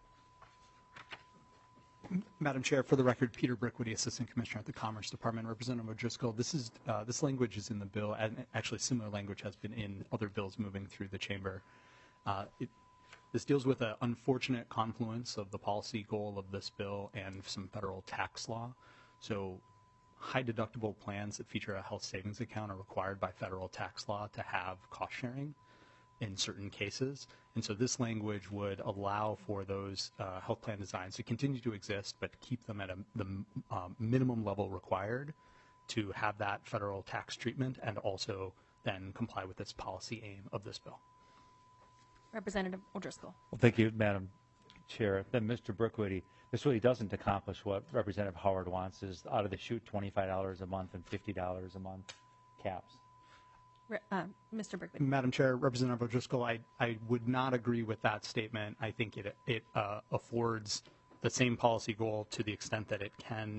Madam Chair, for the record, Peter Brickwitty, Assistant Commissioner at the Commerce Department. Representative O'Driscoll, this language is in the bill, and actually similar language has been in other bills moving through the chamber. This deals with an unfortunate confluence of the policy goal of this bill and some federal tax law. So high deductible plans that feature a health savings account are required by federal tax law to have cost sharing in certain cases. And so this language would allow for those health plan designs to continue to exist, but keep them at the minimum level required to have that federal tax treatment and also then comply with this policy aim of this bill. Representative O'Driscoll. Well, thank you, Madam Chair. Then Mr. Brickwitty, this really doesn't accomplish what Representative Howard wants, is out of the chute $25 a month and $50 a month caps. Mr. Brickwitty. Madam Chair, Representative O'Driscoll, I would not agree with that statement. I think it affords the same policy goal to the extent that it can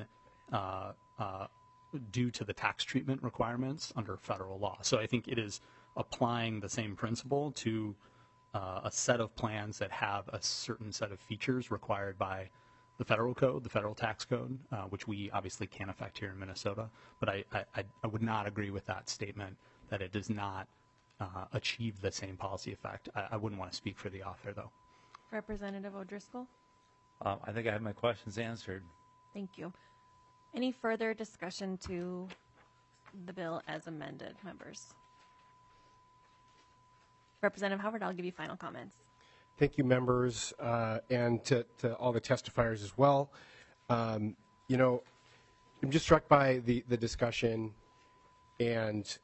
due to the tax treatment requirements under federal law. So I think it is applying the same principle to a set of plans that have a certain set of features required by the federal code, the federal tax code, which we obviously can't affect here in Minnesota. But I would not agree with that statement that it does not achieve the same policy effect. I wouldn't want to speak for the author, though. Representative O'Driscoll. I think I have my questions answered. Thank you. Any further discussion to the bill as amended, members? Representative Howard, I'll give you final comments. Thank you, members, and to all the testifiers as well. I'm just struck by the discussion and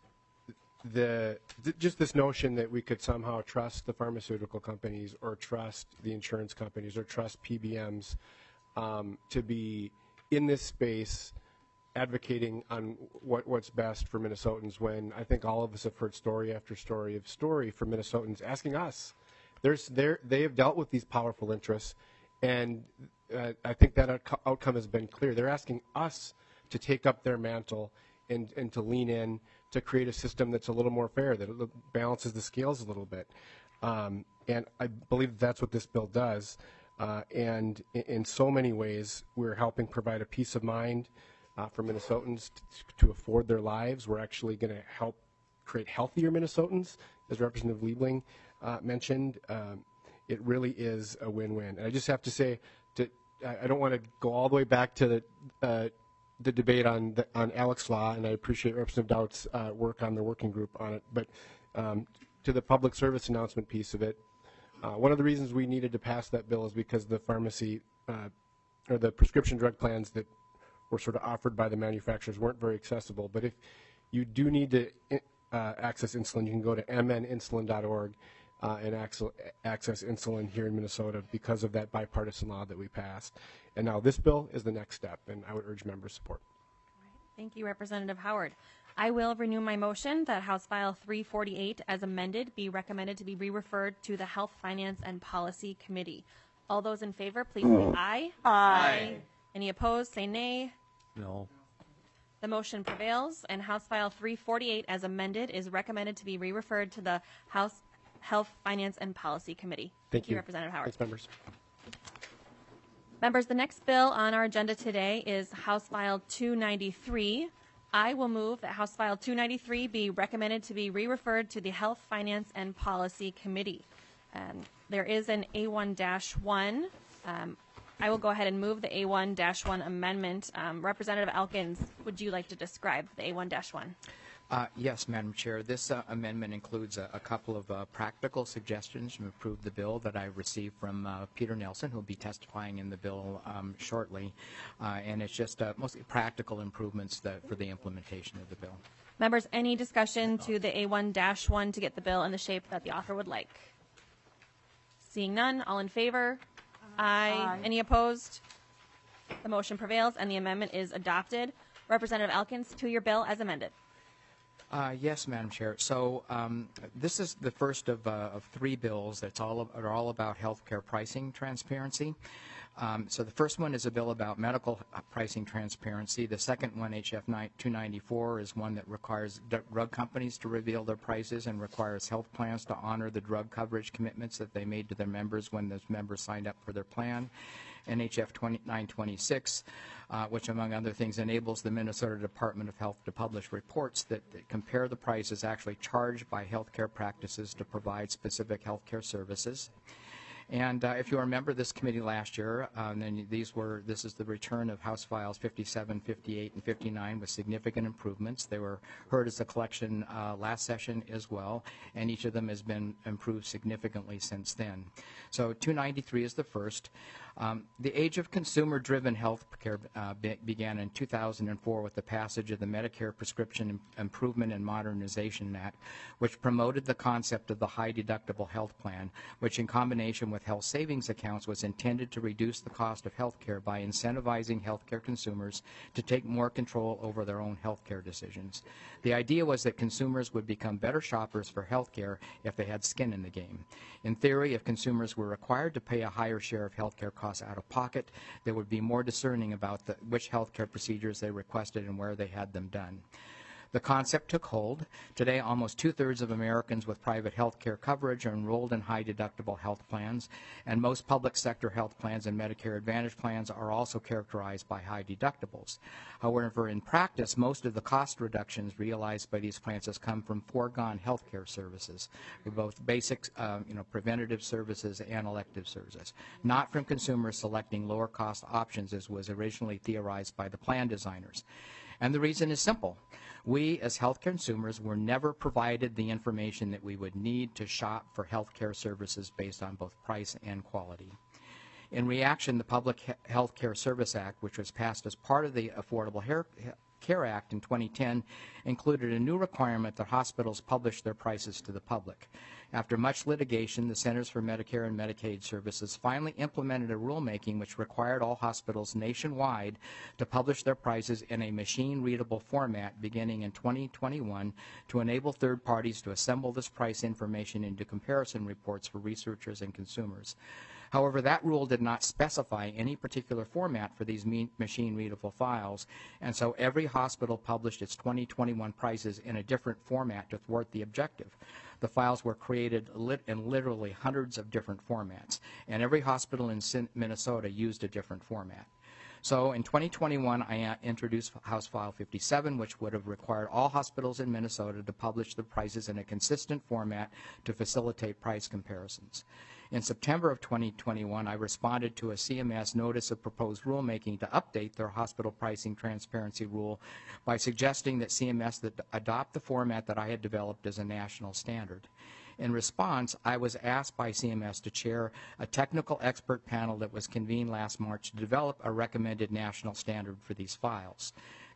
just this notion that we could somehow trust the pharmaceutical companies or trust the insurance companies or trust PBMs to be in this space advocating on what's best for Minnesotans, when I think all of us have heard story after story from Minnesotans asking us. They have dealt with these powerful interests, and I think that outcome has been clear. They're asking us to take up their mantle and to lean in to create a system that's a little more fair, that balances the scales a little bit. And I believe that's what this bill does. And in so many ways, we're helping provide a peace of mind for Minnesotans to afford their lives. We're actually going to help create healthier Minnesotans, as Representative Liebling mentioned. It really is a win-win. And I just have to say, I don't want to go all the way back to the debate on Alex Law, and I appreciate Representative Doubt's work on the working group on it. But to the public service announcement piece of it, one of the reasons we needed to pass that bill is because the pharmacy or the prescription drug plans that were sort of offered by the manufacturers weren't very accessible. But if you do need to access insulin, you can go to mninsulin.org. and access insulin here in Minnesota because of that bipartisan law that we passed. And now this bill is the next step, and I would urge members' support. Thank you, Representative Howard. I will renew my motion that House File 348 as amended be recommended to be re-referred to the Health, Finance, and Policy Committee. All those in favor, please say aye. Aye. Any opposed, say nay. No. The motion prevails, and House File 348 as amended is recommended to be re-referred to the House Health, Finance, and Policy Committee. Thank you. Representative Howard. Thanks, members. Members, the next bill on our agenda today is House File 293. I will move that House File 293 be recommended to be re-referred to the Health, Finance, and Policy Committee. There is an A1-1. I will go ahead and move the A1-1 amendment. Representative Elkins, would you like to describe the A1-1? Yes, Madam Chair. This amendment includes a couple of practical suggestions to improve the bill that I received from Peter Nelson, who will be testifying in the bill shortly. And it's just mostly practical improvements for the implementation of the bill. Members, any discussion to the A1-1 to get the bill in the shape that the author would like? Seeing none, all in favor? Aye. Any opposed? The motion prevails and the amendment is adopted. Representative Elkins, to your bill as amended. Yes, Madam Chair. So this is the first of three bills that are all about healthcare pricing transparency. So the first one is a bill about medical pricing transparency. The second one, HF 294, is one that requires drug companies to reveal their prices and requires health plans to honor the drug coverage commitments that they made to their members when those members signed up for their plan. And HF 926, which among other things enables the Minnesota Department of Health to publish reports that compare the prices actually charged by healthcare practices to provide specific healthcare services. And if you remember this committee last year, then this is the return of House Files 57, 58, and 59 with significant improvements. They were heard as a collection last session as well, and each of them has been improved significantly since then. So 293 is the first. The age of consumer-driven health care began in 2004 with the passage of the Medicare Prescription Improvement and Modernization Act, which promoted the concept of the high-deductible health plan, which in combination with health savings accounts was intended to reduce the cost of health care by incentivizing health care consumers to take more control over their own health care decisions. The idea was that consumers would become better shoppers for health care if they had skin in the game. In theory, if consumers were required to pay a higher share of health care costs out of pocket, they would be more discerning about which health care procedures they requested and where they had them done. The concept took hold. Today, almost two-thirds of Americans with private health care coverage are enrolled in high-deductible health plans, and most public sector health plans and Medicare Advantage plans are also characterized by high deductibles. However, in practice, most of the cost reductions realized by these plans has come from foregone health care services, both basic, preventative services and elective services, not from consumers selecting lower-cost options as was originally theorized by the plan designers. And the reason is simple. We, as health consumers, were never provided the information that we would need to shop for health care services based on both price and quality. In reaction, the Public Health Care Service Act, which was passed as part of the Affordable Care Act in 2010, included a new requirement that hospitals publish their prices to the public. After much litigation, the Centers for Medicare and Medicaid Services finally implemented a rulemaking which required all hospitals nationwide to publish their prices in a machine-readable format beginning in 2021 to enable third parties to assemble this price information into comparison reports for researchers and consumers. However, that rule did not specify any particular format for these machine-readable files, and so every hospital published its 2021 prices in a different format to thwart the objective. The files were created in literally hundreds of different formats, and every hospital in Minnesota used a different format. So in 2021, I introduced House File 57, which would have required all hospitals in Minnesota to publish the prices in a consistent format to facilitate price comparisons. In September of 2021, I responded to a CMS notice of proposed rulemaking to update their hospital pricing transparency rule by suggesting that CMS adopt the format that I had developed as a national standard. In response, I was asked by CMS to chair a technical expert panel that was convened last March to develop a recommended national standard for these files.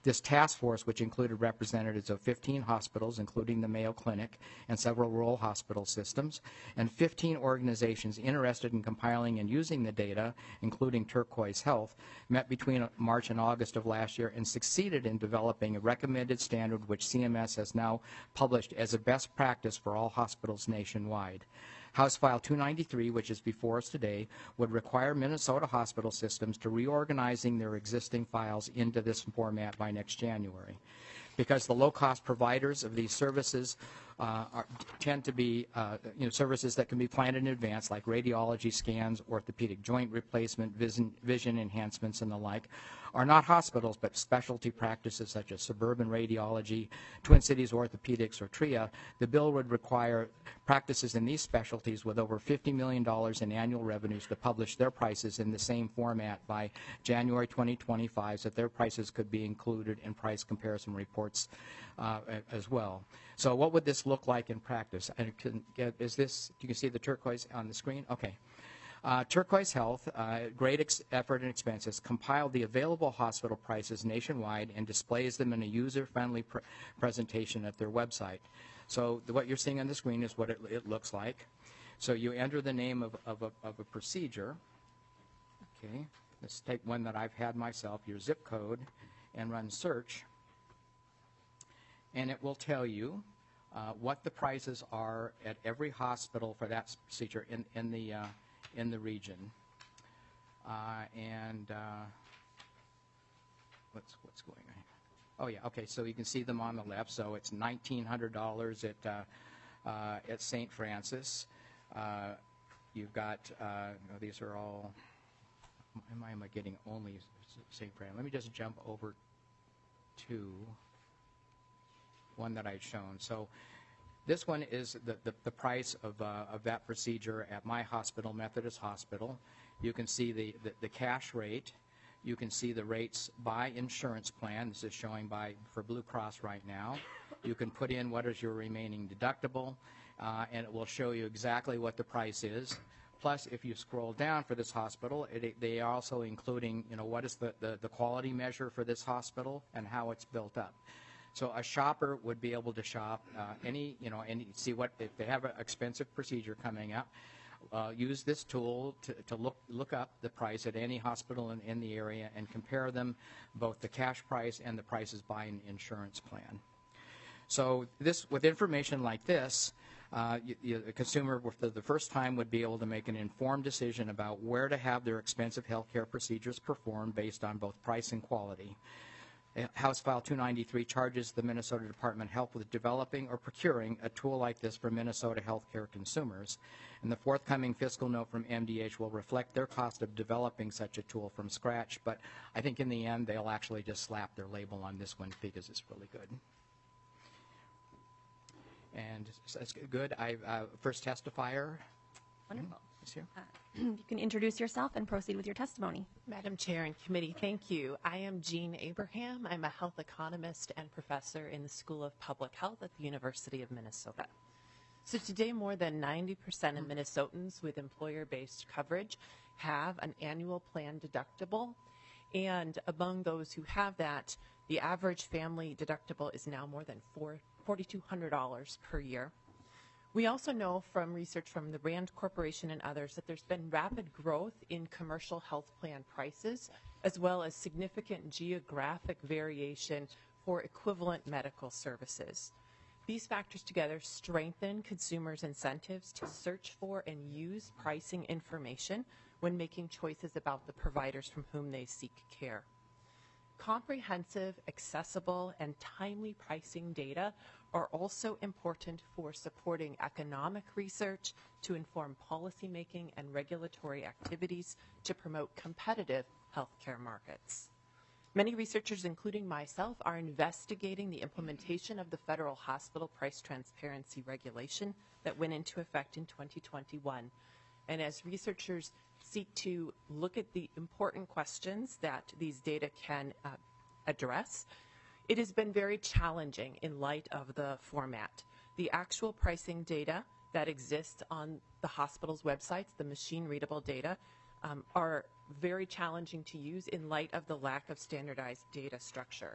This task force, which included representatives of 15 hospitals, including the Mayo Clinic and several rural hospital systems, and 15 organizations interested in compiling and using the data, including Turquoise Health, met between March and August of last year and succeeded in developing a recommended standard which CMS has now published as a best practice for all hospitals nationwide. House File 293, which is before us today, would require Minnesota hospital systems to reorganizing their existing files into this format by next January. Because the low-cost providers of these services tend to be services that can be planned in advance, like radiology scans, orthopedic joint replacement, vision enhancements, and the like, are not hospitals but specialty practices such as Suburban Radiology, Twin Cities Orthopedics, or TRIA. The bill would require practices in these specialties with over $50 million in annual revenues to publish their prices in the same format by January 2025 so that their prices could be included in price comparison reports as well. So what would this look like in practice? And you can see the turquoise on the screen? Okay. Turquoise Health, great effort and expenses, compiled the available hospital prices nationwide and displays them in a user-friendly presentation at their website. So what you're seeing on the screen is what it looks like. So you enter the name of a procedure. Okay, let's take one that I've had myself, your zip code, and run search. And it will tell you what the prices are at every hospital for that procedure in the region. What's going on? Oh yeah, okay. So you can see them on the left. So it's $1,900 at St. Francis. You've got these are all. Am I getting only St. Francis? Let me just jump over to one that I've shown. So this one is the price of that procedure at my hospital, Methodist Hospital. You can see the cash rate. You can see the rates by insurance plan. This is showing for Blue Cross right now. You can put in what is your remaining deductible, and it will show you exactly what the price is. Plus, if you scroll down for this hospital, they are also including, what is the quality measure for this hospital and how it's built up. So a shopper would be able to shop see what if they have an expensive procedure coming up. Use this tool to look up the price at any hospital in the area and compare them, both the cash price and the prices by an insurance plan. So with information like this, the consumer for the first time would be able to make an informed decision about where to have their expensive health care procedures performed based on both price and quality. House File 293 charges the Minnesota Department of Health with developing or procuring a tool like this for Minnesota healthcare consumers. And the forthcoming fiscal note from MDH will reflect their cost of developing such a tool from scratch, but I think in the end they'll actually just slap their label on this one because it's really good. And that's good. First testifier. Wonderful. Is here. You can introduce yourself and proceed with your testimony. Madam Chair and Committee, thank you. I am Jean Abraham. I'm a health economist and professor in the School of Public Health at the University of Minnesota. So today, more than 90% of Minnesotans with employer-based coverage have an annual plan deductible. And among those who have that, the average family deductible is now more than $4,200 per year. We also know from research from the Rand Corporation and others that there's been rapid growth in commercial health plan prices, as well as significant geographic variation for equivalent medical services. These factors together strengthen consumers' incentives to search for and use pricing information when making choices about the providers from whom they seek care. Comprehensive, accessible, and timely pricing data are also important for supporting economic research to inform policymaking and regulatory activities to promote competitive healthcare markets. Many researchers, including myself, are investigating the implementation of the federal hospital price transparency regulation that went into effect in 2021. And as researchers seek to look at the important questions that these data can address, it has been very challenging in light of the format. The actual pricing data that exists on the hospital's websites, the machine-readable data, are very challenging to use in light of the lack of standardized data structure.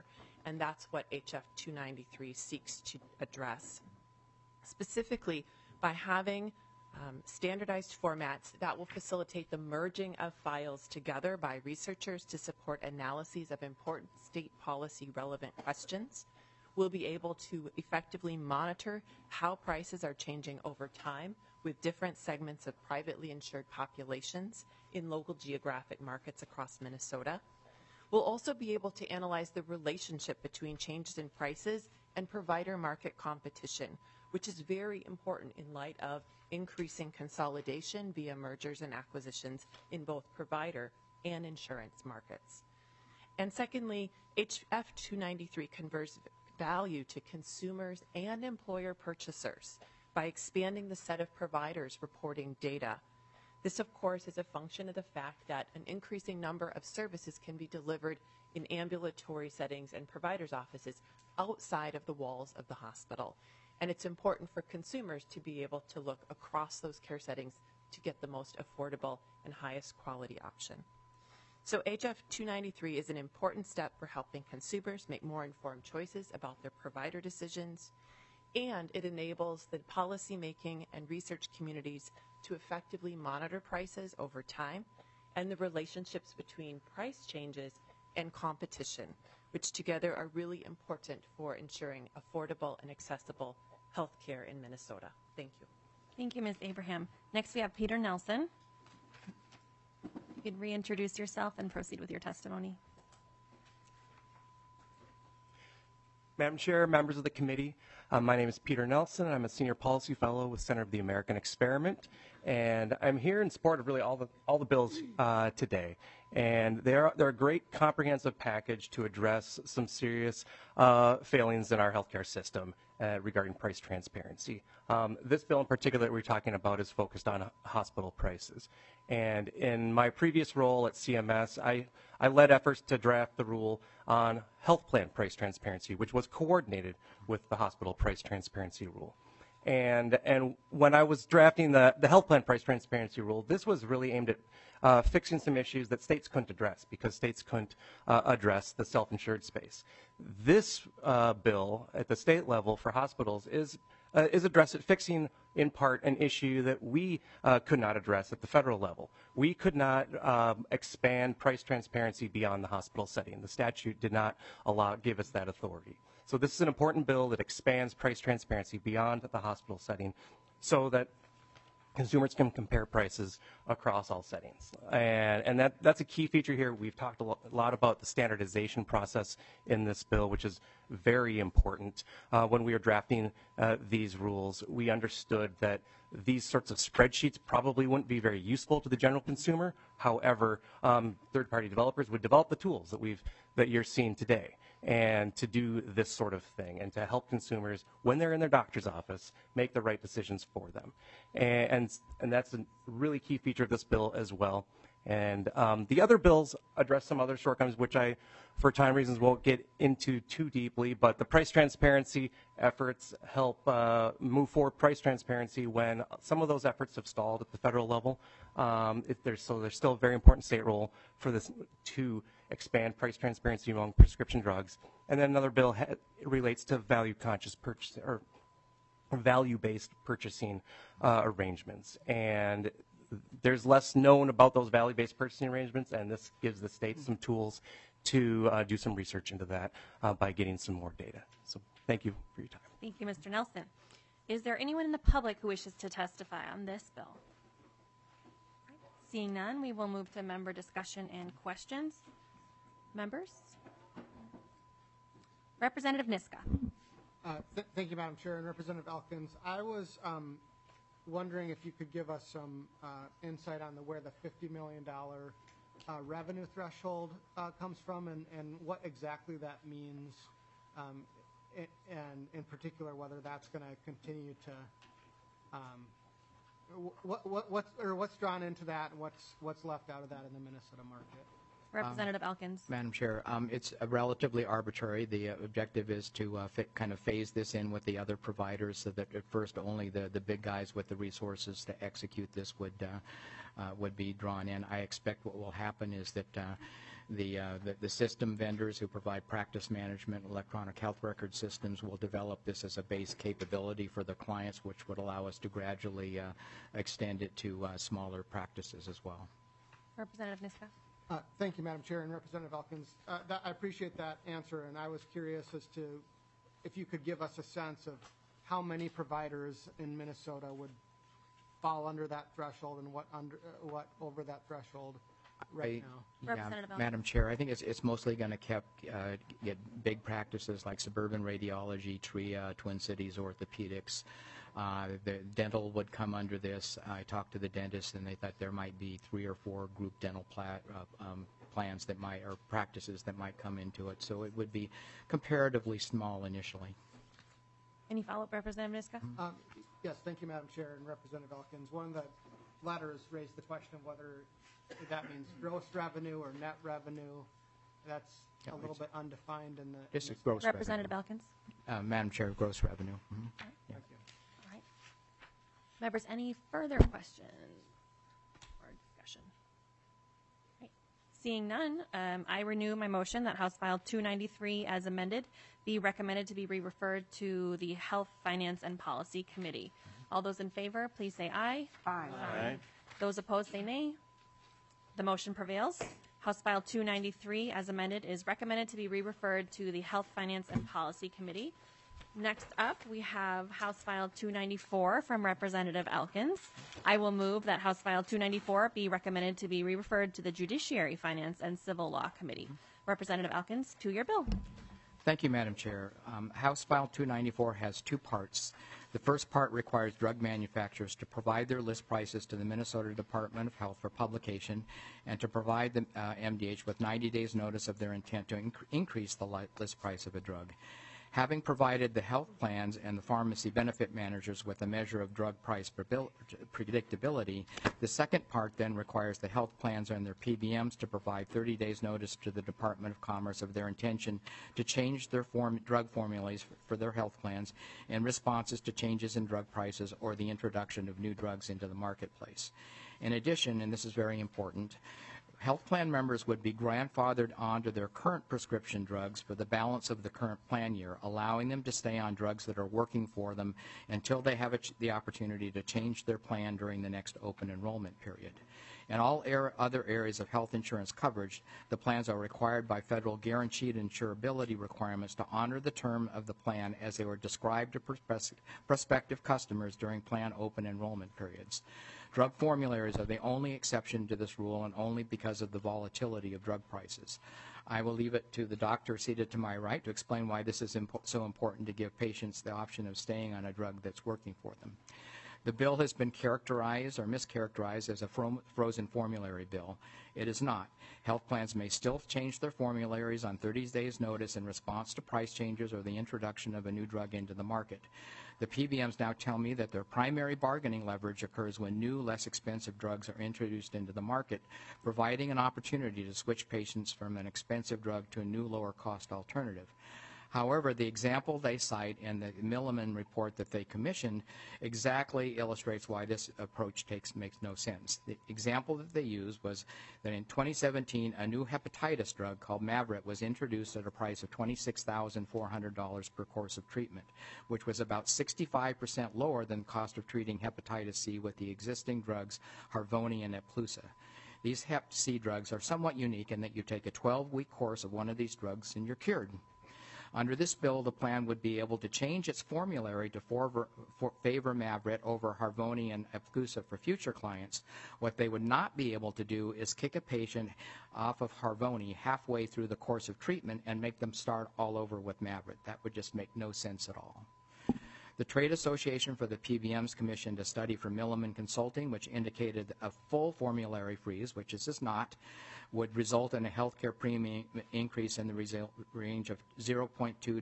and that's what HF 293 seeks to address. Specifically, by having standardized formats that will facilitate the merging of files together by researchers to support analyses of important state policy relevant questions. We'll be able to effectively monitor how prices are changing over time with different segments of privately insured populations in local geographic markets across Minnesota. We'll also be able to analyze the relationship between changes in prices and provider market competition, which is very important in light of increasing consolidation via mergers and acquisitions in both provider and insurance markets. And secondly, HF 293 confers value to consumers and employer purchasers by expanding the set of providers reporting data. This, of course, is a function of the fact that an increasing number of services can be delivered in ambulatory settings and providers' offices outside of the walls of the hospital. And it's important for consumers to be able to look across those care settings to get the most affordable and highest quality option. So HF 293 is an important step for helping consumers make more informed choices about their provider decisions, and it enables the policymaking and research communities to effectively monitor prices over time and the relationships between price changes and competition, which together are really important for ensuring affordable and accessible health care in Minnesota. Thank you. Thank you, Ms. Abraham. Next, we have Peter Nelson. You could reintroduce yourself and proceed with your testimony. Madam Chair, members of the committee, my name is Peter Nelson. I'm a senior policy fellow with Center of the American Experiment, and I'm here in support of really all the bills today. And they're a great comprehensive package to address some serious failings in our healthcare system regarding price transparency. This bill in particular that we're talking about is focused on hospital prices. And in my previous role at CMS, I led efforts to draft the rule on health plan price transparency, which was coordinated with the hospital price transparency rule. And when I was drafting the health plan price transparency rule, this was really aimed at fixing some issues that states couldn't address because states couldn't address the self-insured space. This bill at the state level for hospitals is addressed at fixing in part an issue that we could not address at the federal level. We could not expand price transparency beyond the hospital setting. The statute did not give us that authority. So this is an important bill that expands price transparency beyond the hospital setting so that consumers can compare prices across all settings. And that's a key feature here. We've talked a lot about the standardization process in this bill, which is very important. When we were drafting these rules, we understood that these sorts of spreadsheets probably wouldn't be very useful to the general consumer. However, third-party developers would develop the tools that you're seeing today, and to do this sort of thing, and to help consumers when they're in their doctor's office make the right decisions for them. And that's a really key feature of this bill as well. And the other bills address some other shortcomings, which I, for time reasons, won't get into too deeply, but the price transparency efforts help move forward price transparency when some of those efforts have stalled at the federal level. There's still a very important state role for this to expand price transparency among prescription drugs. And then another bill relates to value-conscious purchase or value-based purchasing arrangements. And there's less known about those value-based purchasing arrangements, and this gives the state some tools to do some research into that by getting some more data. So thank you for your time. Thank you, Mr. Nelson. Is there anyone in the public who wishes to testify on this bill? Seeing none, we will move to member discussion and questions. Members? Representative Niska. Thank you, Madam Chair, and Representative Elkins. I was wondering if you could give us some insight on where the $50 million revenue threshold comes from and what exactly that means, and in particular whether that's going to continue to what's drawn into that and what's left out of that in the Minnesota market. Representative Elkins. Madam Chair, it's relatively arbitrary. The objective is to kind of phase this in with the other providers so that at first only the big guys with the resources to execute this would be drawn in. I expect what will happen is that The system vendors who provide practice management, electronic health record systems will develop this as a base capability for the clients, which would allow us to gradually extend it to smaller practices as well. Representative Niska. Thank you, Madam Chair, and Representative Elkins. I appreciate that answer, and I was curious as to if you could give us a sense of how many providers in Minnesota would fall under that threshold and what over that threshold right now. Yeah, Madam Chair, I think it's mostly going to get big practices like Suburban Radiology, TRIA, Twin Cities Orthopedics. The dental would come under this. I talked to the dentist, and they thought there might be 3 or 4 group dental plans that might, or practices that might come into it. So it would be comparatively small initially. Any follow-up, Representative Niska? Yes, thank you, Madam Chair and Representative Elkins. One of the letters raised the question of whether that means gross revenue or net revenue. That's a little bit undefined in the. This is gross Representative revenue. Elkins? Madam Chair, gross revenue. Mm-hmm. Yeah. Thank you. All right. Members, any further questions or discussion? All right. Seeing none, I renew my motion that House File 293 as amended be recommended to be re-referred to the Health, Finance, and Policy Committee. All those in favor, please say aye. Aye. Aye. Those opposed, say nay. The motion prevails. House File 293 as amended is recommended to be re-referred to the Health, Finance, and Policy Committee. Next up, we have House File 294 from Representative Elkins. I will move that House File 294 be recommended to be re-referred to the Judiciary, Finance, and Civil Law Committee. Representative Elkins, to your bill. Thank you, Madam Chair. House File 294 has 2 parts. The first part requires drug manufacturers to provide their list prices to the Minnesota Department of Health for publication and to provide the MDH with 90 days notice of their intent to increase the list price of a drug. Having provided the health plans and the pharmacy benefit managers with a measure of drug price predictability, the second part then requires the health plans and their PBMs to provide 30 days notice to the Department of Commerce of their intention to change their drug formulas for their health plans in responses to changes in drug prices or the introduction of new drugs into the marketplace. In addition, and this is very important, health plan members would be grandfathered onto their current prescription drugs for the balance of the current plan year, allowing them to stay on drugs that are working for them until they have the opportunity to change their plan during the next open enrollment period. In all other areas of health insurance coverage, the plans are required by federal guaranteed insurability requirements to honor the term of the plan as they were described to prospective customers during plan open enrollment periods. Drug formularies are the only exception to this rule, and only because of the volatility of drug prices. I will leave it to the doctor seated to my right to explain why this is so important to give patients the option of staying on a drug that's working for them. The bill has been characterized or mischaracterized as a frozen formulary bill. It is not. Health plans may still change their formularies on 30 days' notice in response to price changes or the introduction of a new drug into the market. The PBMs now tell me that their primary bargaining leverage occurs when new, less expensive drugs are introduced into the market, providing an opportunity to switch patients from an expensive drug to a new, lower-cost alternative. However, the example they cite and the Milliman report that they commissioned exactly illustrates why this approach makes no sense. The example that they used was that in 2017, a new hepatitis drug called Mavyret was introduced at a price of $26,400 per course of treatment, which was about 65% lower than the cost of treating hepatitis C with the existing drugs Harvoni and Epclusa. These hep C drugs are somewhat unique in that you take a 12-week course of one of these drugs and you're cured. Under this bill, the plan would be able to change its formulary to favor Mavyret over Harvoni and Epclusa for future clients. What they would not be able to do is kick a patient off of Harvoni halfway through the course of treatment and make them start all over with Mavyret. That would just make no sense at all. The Trade Association for the PBMs commissioned a study from Milliman Consulting, which indicated a full formulary freeze, which this is not, would result in a healthcare premium increase in the range of 0.2 to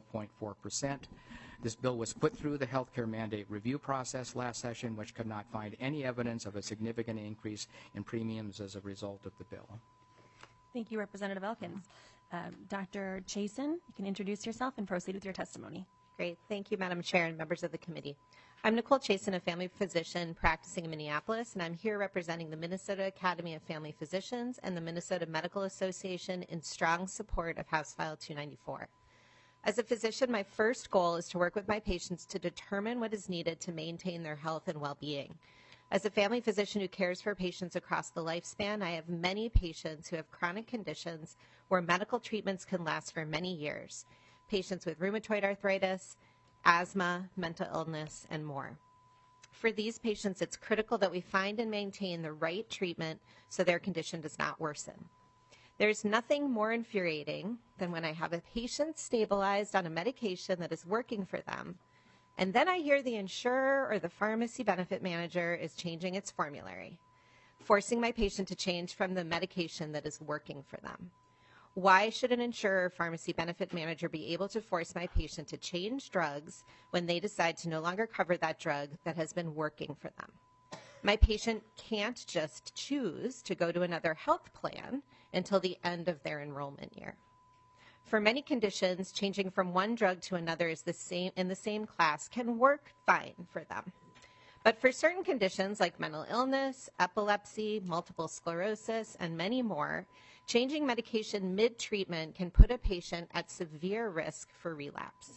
0.4%. This bill was put through the healthcare mandate review process last session, which could not find any evidence of a significant increase in premiums as a result of the bill. Thank you, Representative Elkins. Dr. Chasen, you can introduce yourself and proceed with your testimony. Great. Thank you, Madam Chair and members of the committee. I'm Nicole Chasen, a family physician practicing in Minneapolis, and I'm here representing the Minnesota Academy of Family Physicians and the Minnesota Medical Association in strong support of House File 294. As a physician, my first goal is to work with my patients to determine what is needed to maintain their health and well-being. As a family physician who cares for patients across the lifespan, I have many patients who have chronic conditions where medical treatments can last for many years. Patients with rheumatoid arthritis, asthma, mental illness, and more. For these patients, it's critical that we find and maintain the right treatment so their condition does not worsen. There's nothing more infuriating than when I have a patient stabilized on a medication that is working for them, and then I hear the insurer or the pharmacy benefit manager is changing its formulary, forcing my patient to change from the medication that is working for them. Why should an insurer or pharmacy benefit manager be able to force my patient to change drugs when they decide to no longer cover that drug that has been working for them? My patient can't just choose to go to another health plan until the end of their enrollment year. For many conditions, changing from one drug to another is in the same class can work fine for them. But for certain conditions like mental illness, epilepsy, multiple sclerosis, and many more, changing medication mid-treatment can put a patient at severe risk for relapse.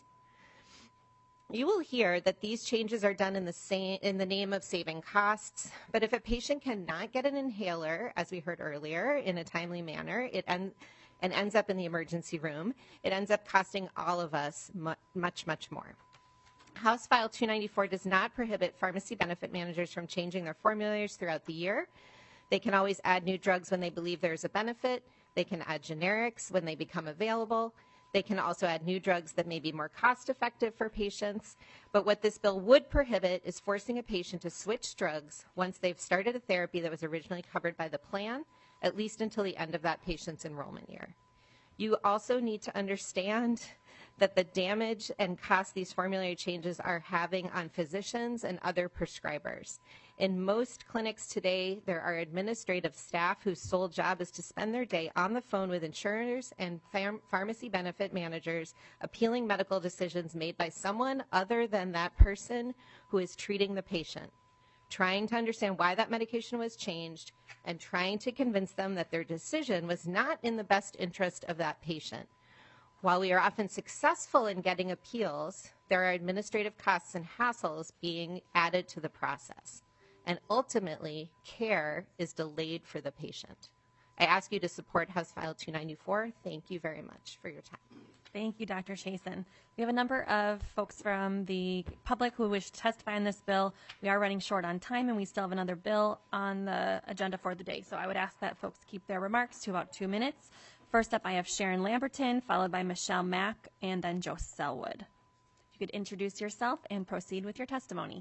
You will hear that these changes are done in the name of saving costs, but if a patient cannot get an inhaler, as we heard earlier, in a timely manner, and ends up in the emergency room, it ends up costing all of us much, much more. House File 294 does not prohibit pharmacy benefit managers from changing their formularies throughout the year. They can always add new drugs when they believe there's a benefit. They can add generics when they become available. They can also add new drugs that may be more cost-effective for patients. But what this bill would prohibit is forcing a patient to switch drugs once they've started a therapy that was originally covered by the plan, at least until the end of that patient's enrollment year. You also need to understand that the damage and cost these formulary changes are having on physicians and other prescribers. In most clinics today, there are administrative staff whose sole job is to spend their day on the phone with insurers and pharmacy benefit managers, appealing medical decisions made by someone other than that person who is treating the patient, trying to understand why that medication was changed, and trying to convince them that their decision was not in the best interest of that patient. While we are often successful in getting appeals, there are administrative costs and hassles being added to the process. And ultimately, care is delayed for the patient. I ask you to support House File 294. Thank you very much for your time. Thank you, Dr. Chasen. We have a number of folks from the public who wish to testify on this bill. We are running short on time, and we still have another bill on the agenda for the day. So I would ask that folks keep their remarks to about 2 minutes. First up, I have Sharon Lamberton, followed by Michelle Mack, and then Joe Selwood. If you could introduce yourself and proceed with your testimony.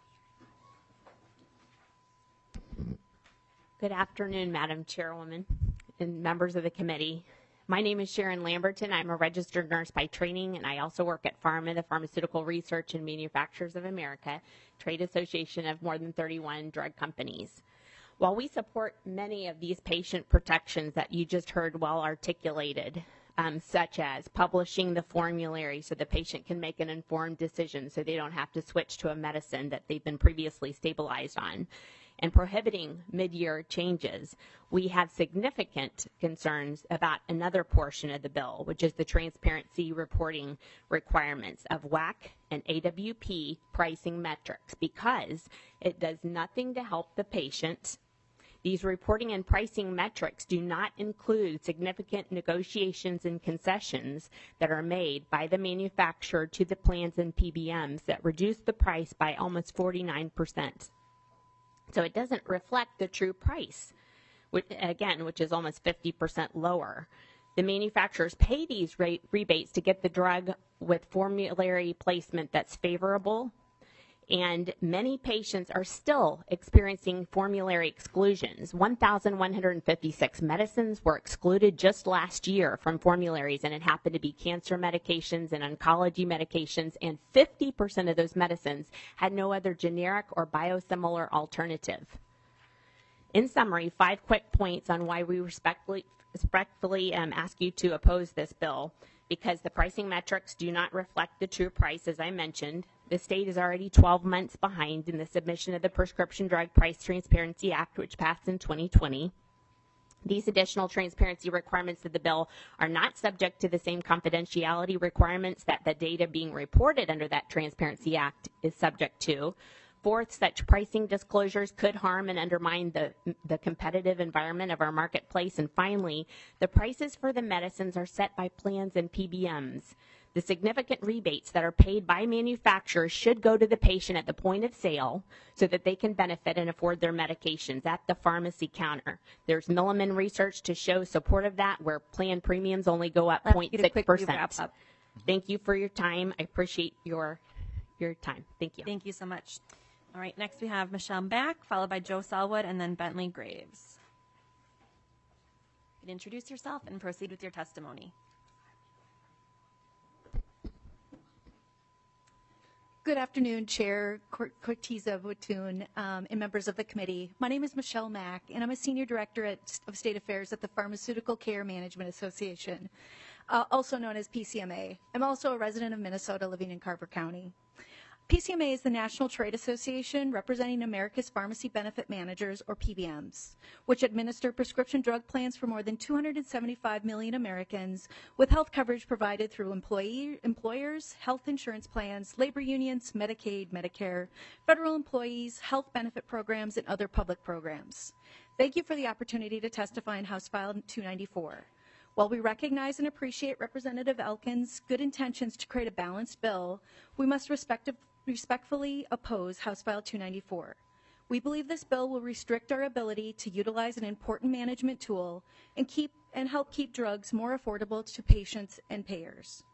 Good afternoon, Madam Chairwoman and members of the committee. My name is Sharon Lamberton. I'm a registered nurse by training, and I also work at PhRMA, the Pharmaceutical Research and Manufacturers of America, trade association of more than 31 drug companies. While we support many of these patient protections that you just heard well articulated, such as publishing the formulary so the patient can make an informed decision so they don't have to switch to a medicine that they've been previously stabilized on, and prohibiting mid-year changes, we have significant concerns about another portion of the bill, which is the transparency reporting requirements of WAC and AWP pricing metrics, because it does nothing to help the patient. These reporting and pricing metrics do not include significant negotiations and concessions that are made by the manufacturer to the plans and PBMs that reduce the price by almost 49%. So it doesn't reflect the true price, which is almost 50% lower. The manufacturers pay these rebates to get the drug with formulary placement that's favorable, and many patients are still experiencing formulary exclusions. 1,156 medicines were excluded just last year from formularies, and it happened to be cancer medications and oncology medications, and 50% of those medicines had no other generic or biosimilar alternative. In summary, 5 quick points on why we respectfully ask you to oppose this bill. Because the pricing metrics do not reflect the true price, as I mentioned, the state is already 12 months behind in the submission of the Prescription Drug Price Transparency Act, which passed in 2020. These additional transparency requirements of the bill are not subject to the same confidentiality requirements that the data being reported under that Transparency Act is subject to. Fourth, such pricing disclosures could harm and undermine the competitive environment of our marketplace. And finally, the prices for the medicines are set by plans and PBMs. The significant rebates that are paid by manufacturers should go to the patient at the point of sale so that they can benefit and afford their medications at the pharmacy counter. There's Milliman research to show support of that, where plan premiums only go up 0.6%. Thank you for your time. I appreciate your time. Thank you. Thank you so much. All right, next we have Michelle Mack, followed by Joe Selwood, and then Bentley Graves. You can introduce yourself and proceed with your testimony. Good afternoon, Chair Corteza Wotoon, and members of the committee. My name is Michelle Mack, and I'm a Senior Director of State Affairs at the Pharmaceutical Care Management Association, also known as PCMA. I'm also a resident of Minnesota living in Carver County. PCMA is the National Trade Association representing America's Pharmacy Benefit Managers, or PBMs, which administer prescription drug plans for more than 275 million Americans with health coverage provided through employers, health insurance plans, labor unions, Medicaid, Medicare, federal employees, health benefit programs, and other public programs. Thank you for the opportunity to testify in House File 294. While we recognize and appreciate Representative Elkins' good intentions to create a balanced bill, we must respectfully oppose House File 294. We believe this bill will restrict our ability to utilize an important management tool and help keep drugs more affordable to patients and payers.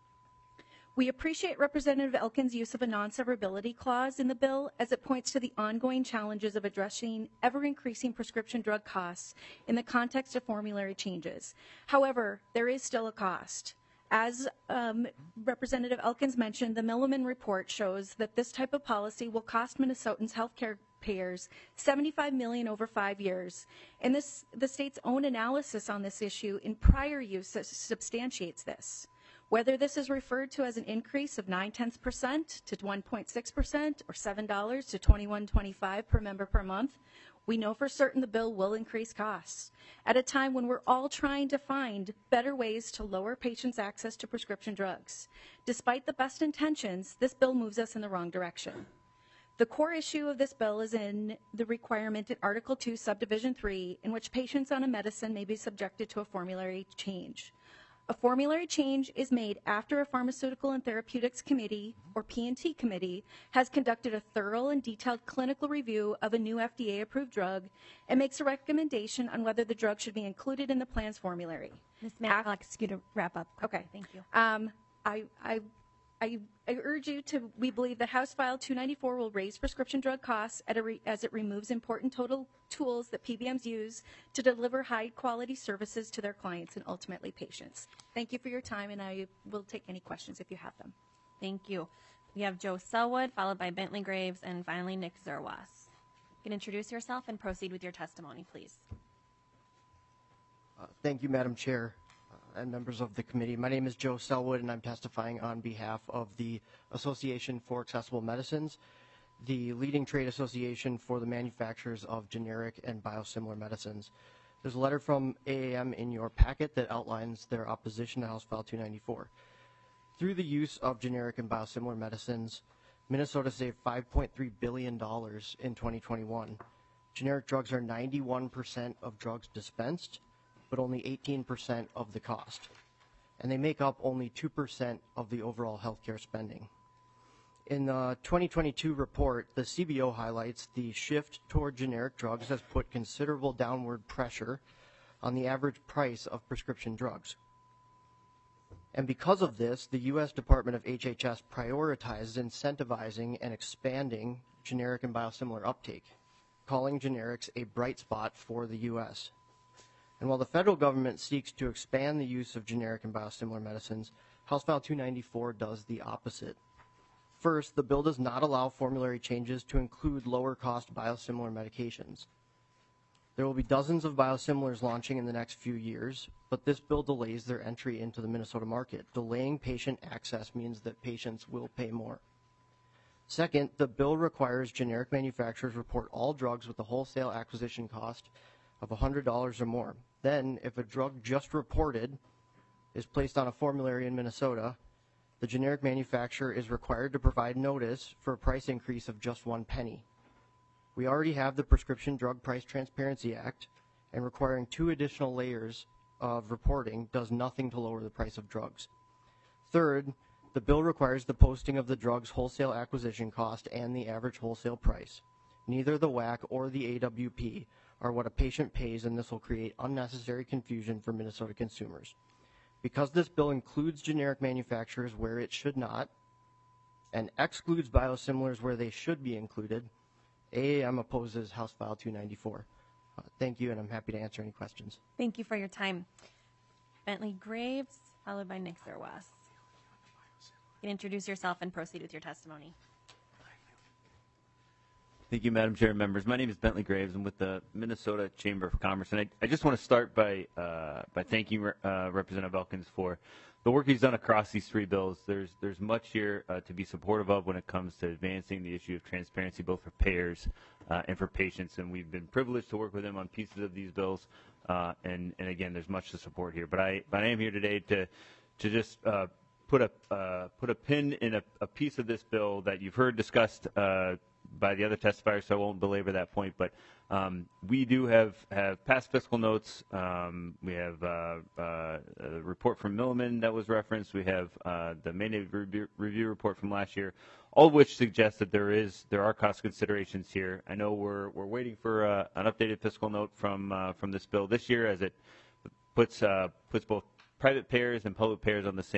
We appreciate Representative Elkins' use of a non-severability clause in the bill, as it points to the ongoing challenges of addressing ever-increasing prescription drug costs in the context of formulary changes. However, there is still a cost. As Representative Elkins mentioned, the Milliman report shows that this type of policy will cost Minnesotans healthcare payers $75 million over 5 years, and the state's own analysis on this issue in prior use substantiates this. Whether this is referred to as an increase of 0.9% to 1.6% or $7 to $21.25 per member per month, we know for certain the bill will increase costs at a time when we're all trying to find better ways to lower patients' access to prescription drugs. Despite the best intentions, this bill moves us in the wrong direction. The core issue of this bill is in the requirement in Article 2, Subdivision 3, in which patients on a medicine may be subjected to a formulary change. A formulary change is made after a Pharmaceutical and Therapeutics Committee, or P&T Committee, has conducted a thorough and detailed clinical review of a new FDA-approved drug and makes a recommendation on whether the drug should be included in the plan's formulary. Ms. Mack, I'll ask you to wrap up. Okay. Thank you. I urge you to, we believe that House File 294 will raise prescription drug costs as it removes important total tools that PBMs use to deliver high-quality services to their clients and ultimately patients. Thank you for your time, and I will take any questions if you have them. Thank you. We have Joe Selwood, followed by Bentley Graves, and finally Nick Zerwas. You can introduce yourself and proceed with your testimony, please. Thank you, Madam Chair. And members of the committee. My name is Joe Selwood, and I'm testifying on behalf of the Association for Accessible Medicines, the leading trade association for the manufacturers of generic and biosimilar medicines. There's a letter from AAM in your packet that outlines their opposition to House File 294. Through the use of generic and biosimilar medicines, Minnesota saved $5.3 billion in 2021. Generic drugs are 91% of drugs dispensed, but only 18% of the cost. And they make up only 2% of the overall healthcare spending. In the 2022 report, the CBO highlights the shift toward generic drugs has put considerable downward pressure on the average price of prescription drugs. And because of this, the U.S. Department of HHS prioritizes incentivizing and expanding generic and biosimilar uptake, calling generics a bright spot for the U.S. And while the federal government seeks to expand the use of generic and biosimilar medicines, House File 294 does the opposite. First, the bill does not allow formulary changes to include lower-cost biosimilar medications. There will be dozens of biosimilars launching in the next few years, but this bill delays their entry into the Minnesota market. Delaying patient access means that patients will pay more. Second, the bill requires generic manufacturers report all drugs with a wholesale acquisition cost of $100 or more. Then, if a drug just reported is placed on a formulary in Minnesota, the generic manufacturer is required to provide notice for a price increase of just 1 penny. We already have the Prescription Drug Price Transparency Act, and requiring 2 additional layers of reporting does nothing to lower the price of drugs. Third, the bill requires the posting of the drug's wholesale acquisition cost and the average wholesale price. Neither the WAC or the AWP are what a patient pays, and this will create unnecessary confusion for Minnesota consumers. Because this bill includes generic manufacturers where it should not, and excludes biosimilars where they should be included, AAM opposes House File 294. Thank you, and I'm happy to answer any questions. Thank you for your time. Bentley Graves, followed by Nick Zerwas. You can introduce yourself and proceed with your testimony. Thank you, Madam Chair and members. My name is Bentley Graves. I'm with the Minnesota Chamber of Commerce, and I just want to start by thanking Representative Elkins for the work he's done across these 3 bills. There's much here to be supportive of when it comes to advancing the issue of transparency, both for payers and for patients. And we've been privileged to work with him on pieces of these bills. And again, there's much to support here. But I am here today to just put a pin in a piece of this bill that you've heard discussed by the other testifiers, so I won't belabor that point. But we do have past fiscal notes. We have a report from Milliman that was referenced. We have the mandate review report from last year, all of which suggest that there are cost considerations here. I know we're waiting for an updated fiscal note from this bill this year, as it puts both private payers and public payers on the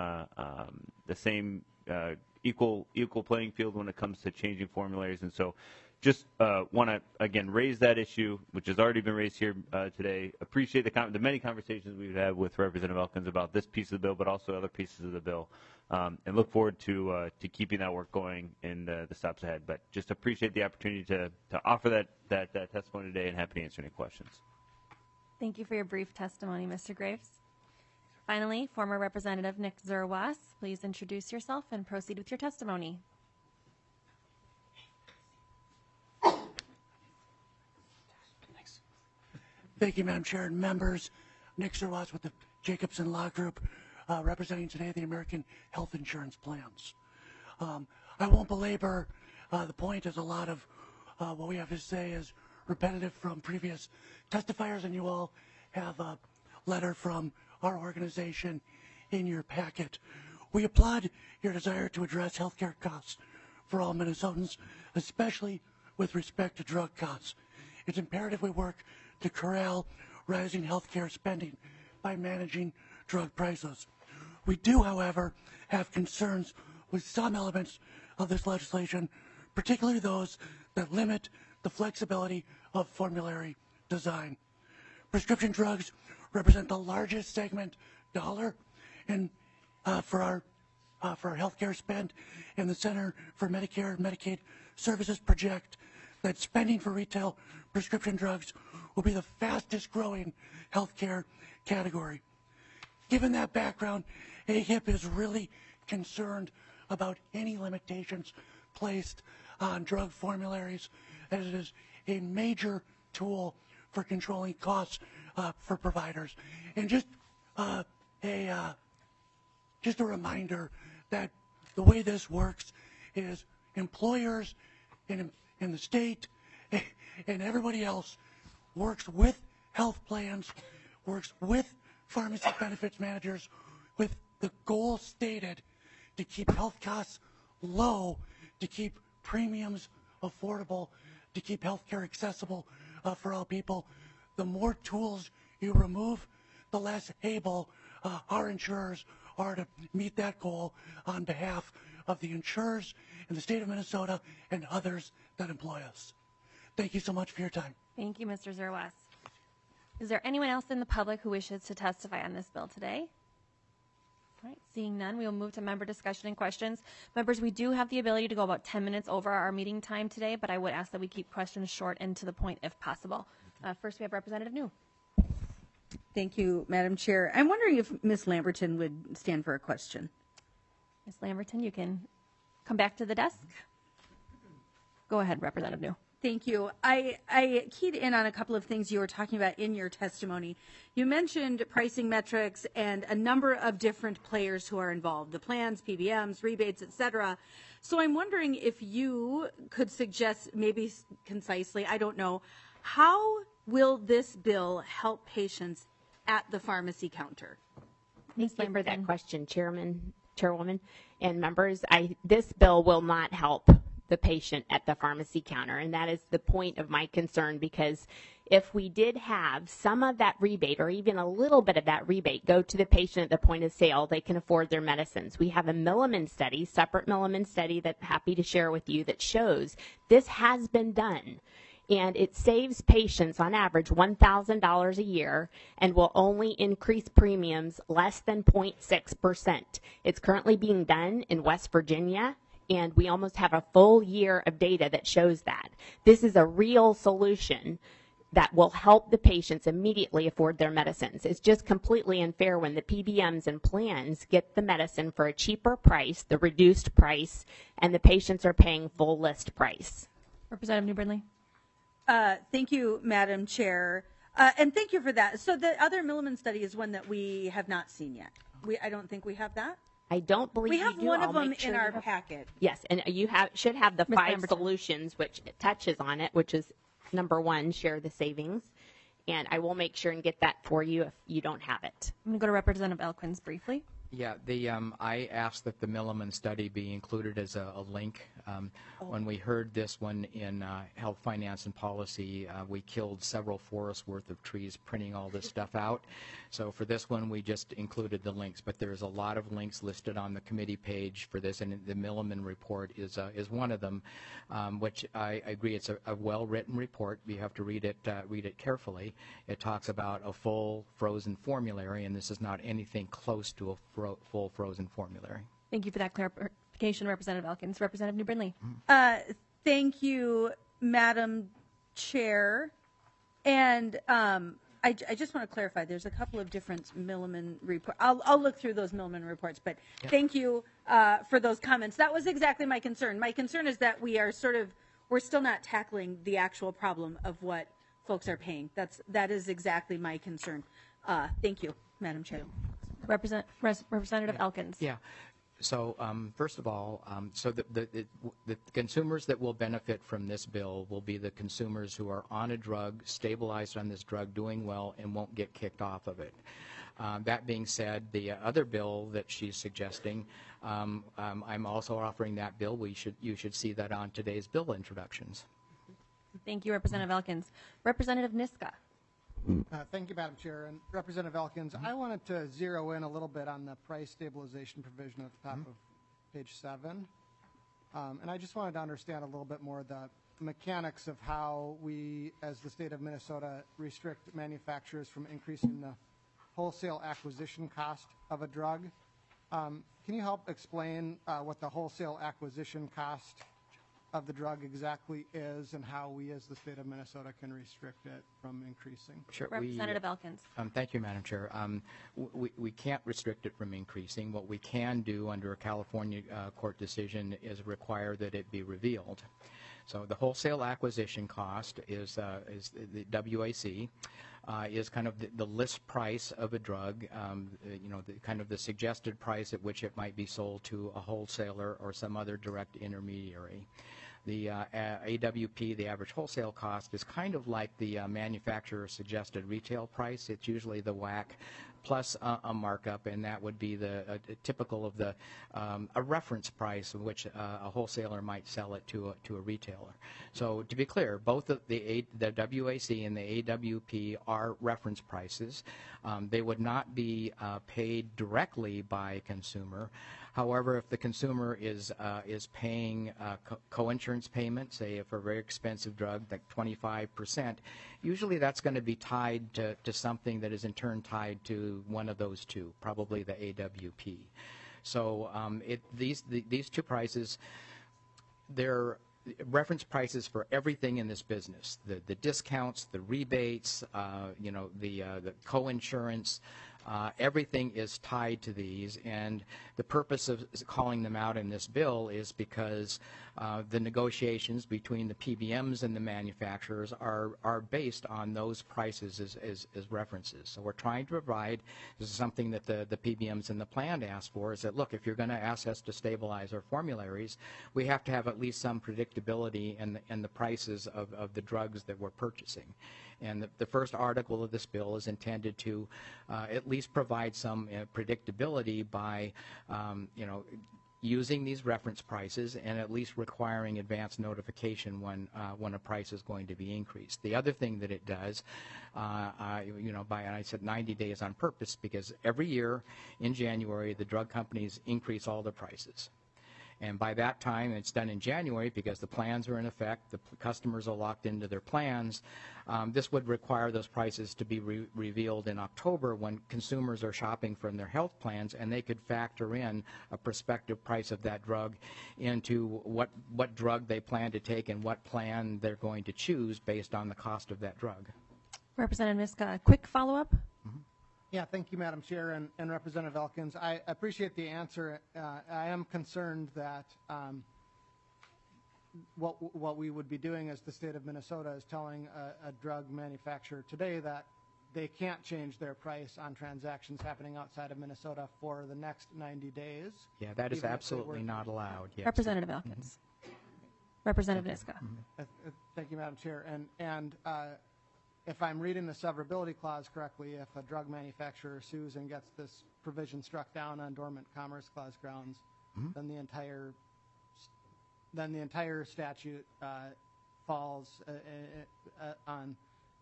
same equal playing field when it comes to changing formularies. And so just want to, again, raise that issue, which has already been raised here today. Appreciate the many conversations we've had with Representative Elkins about this piece of the bill, but also other pieces of the bill, and look forward to keeping that work going in the steps ahead. But just appreciate the opportunity to offer that testimony today, and happy to answer any questions. Thank you for your brief testimony, Mr. Graves. Finally, former Representative Nick Zerwas, please introduce yourself and proceed with your testimony. Thank you, Madam Chair and members. Nick Zerwas with the Jacobson Law Group, representing today the American Health Insurance Plans. I won't belabor the point, as a lot of what we have to say is repetitive from previous testifiers, and you all have a letter from our organization in your packet. We applaud your desire to address healthcare costs for all Minnesotans, especially with respect to drug costs. It's imperative we work to corral rising healthcare spending by managing drug prices. We do, however, have concerns with some elements of this legislation, particularly those that limit the flexibility of formulary design. Prescription drugs represent the largest segment dollar for our healthcare spend, and the Center for Medicare and Medicaid Services project that spending for retail prescription drugs will be the fastest growing healthcare category. Given that background, AHIP is really concerned about any limitations placed on drug formularies, as it is a major tool for controlling costs for providers. And just a reminder that the way this works is employers in the state and everybody else works with health plans, works with pharmacy benefits managers with the goal stated to keep health costs low, to keep premiums affordable, to keep healthcare accessible for all people. The more tools you remove, the less able our insurers are to meet that goal on behalf of the insurers in the state of Minnesota and others that employ us. Thank you so much for your time. Thank you, Mr. Zerwas. Is there anyone else in the public who wishes to testify on this bill today? All right, seeing none, we will move to member discussion and questions. Members, we do have the ability to go about 10 minutes over our meeting time today, but I would ask that we keep questions short and to the point if possible. First, we have Representative New. Thank you, Madam Chair. I'm wondering if Ms. Lamberton would stand for a question. Ms. Lamberton, you can come back to the desk. Go ahead, Representative New. Thank you. I keyed in on a couple of things you were talking about in your testimony. You mentioned pricing metrics and a number of different players who are involved, the plans, PBMs, rebates, et cetera. So I'm wondering if you could suggest, maybe concisely, I don't know, how will this bill help patients at the pharmacy counter? Thank you for that question, Chairwoman, and members. This bill will not help the patient at the pharmacy counter, and that is the point of my concern, because if we did have some of that rebate or even a little bit of that rebate go to the patient at the point of sale, they can afford their medicines. We have a Milliman study, separate Milliman study that I'm happy to share with you, that shows this has been done. And it saves patients on average $1,000 a year and will only increase premiums less than 0.6%. It's currently being done in West Virginia, and we almost have a full year of data that shows that. This is a real solution that will help the patients immediately afford their medicines. It's just completely unfair when the PBMs and plans get the medicine for a cheaper price, the reduced price, and the patients are paying full list price. Representative New Brindley. Thank you, Madam Chair. And thank you for that. So the other Milliman study is one that we have not seen yet. I don't think we have that. I don't believe we have do. one I'll of them make sure in our you have- packet. Yes, and you should have the Ms. 5 Lamberton. solutions, which it touches on it, which is number 1, share the savings. And I will make sure and get that for you if you don't have it. I'm going to go to Representative Elkins briefly. Yeah, I asked that the Milliman study be included as a link. When we heard this one in Health, Finance, and Policy, we killed several forests worth of trees printing all this stuff out. So for this one, we just included the links. But there's a lot of links listed on the committee page for this, and the Milliman report is one of them, which I agree it's a well-written report. You have to read it carefully. It talks about a full frozen formulary, and this is not anything close to a full frozen formulary. Thank you for that clarification, Representative Elkins. Representative New Brindley. Thank you, Madam Chair. And I just want to clarify, there's a couple of different Milliman reports. I'll look through those Milliman reports, but thank you for those comments. That was exactly my concern. My concern is that we're still not tackling the actual problem of what folks are paying. That is exactly my concern. Thank you, Madam Chair. Representative Elkins. Yeah. So first of all, so the consumers that will benefit from this bill will be the consumers who are on a drug, stabilized on this drug, doing well, and won't get kicked off of it. That being said, the other bill that she's suggesting, I'm also offering that bill. You should see that on today's bill introductions. Thank you, Representative Elkins. Representative Niska. Thank you, Madam Chair. And Representative Elkins, I wanted to zero in a little bit on the price stabilization provision at the top of page 7. And I just wanted to understand a little bit more the mechanics of how we, as the state of Minnesota, restrict manufacturers from increasing the wholesale acquisition cost of a drug. Can you help explain what the wholesale acquisition cost of the drug exactly is and how we as the state of Minnesota can restrict it from increasing? Sure. Representative Elkins. Thank you, Madam Chair. We can't restrict it from increasing. What we can do under a California court decision is require that it be revealed. So the wholesale acquisition cost is the WAC. Is kind of the list price of a drug, kind of the suggested price at which it might be sold to a wholesaler or some other direct intermediary. The AWP, the average wholesale cost, is kind of like the manufacturer suggested retail price. It's usually the WAC plus a markup, and that would be the typical of the a reference price in which a wholesaler might sell it to a retailer. So to be clear, both the WAC and the AWP are reference prices. They would not be paid directly by a consumer. However, if the consumer is paying co-insurance payment, say for a very expensive drug, like 25%, usually that's going to be tied to something that is in turn tied to one of those two, probably the AWP. So these two prices, they're reference prices for everything in this business: the discounts, the rebates, the co-insurance. Everything is tied to these, and the purpose of calling them out in this bill is because the negotiations between the PBMs and the manufacturers are based on those prices as references. So we're trying to provide, this is something that the PBMs and the plan ask for, is that, look, if you're going to ask us to stabilize our formularies, we have to have at least some predictability in the prices of the drugs that we're purchasing. And the first article of this bill is intended to at least provide some predictability by, using these reference prices and at least requiring advance notification when a price is going to be increased. The other thing that it does, and I said 90 days on purpose, because every year in January the drug companies increase all their prices. And by that time, it's done in January because the plans are in effect, the customers are locked into their plans. This would require those prices to be revealed in October when consumers are shopping from their health plans, and they could factor in a prospective price of that drug into what drug they plan to take and what plan they're going to choose based on the cost of that drug. Representative Niska, a quick follow-up. Yeah, thank you, Madam Chair, and Representative Elkins. I appreciate the answer. I am concerned that what we would be doing as the state of Minnesota is telling a drug manufacturer today that they can't change their price on transactions happening outside of Minnesota for the next 90 days. Yeah, that is absolutely not allowed. Yes. Representative Elkins. Representative Niska. Thank you, Madam Chair. And if I'm reading the severability clause correctly, if a drug manufacturer sues and gets this provision struck down on dormant commerce clause grounds, then the entire statute falls on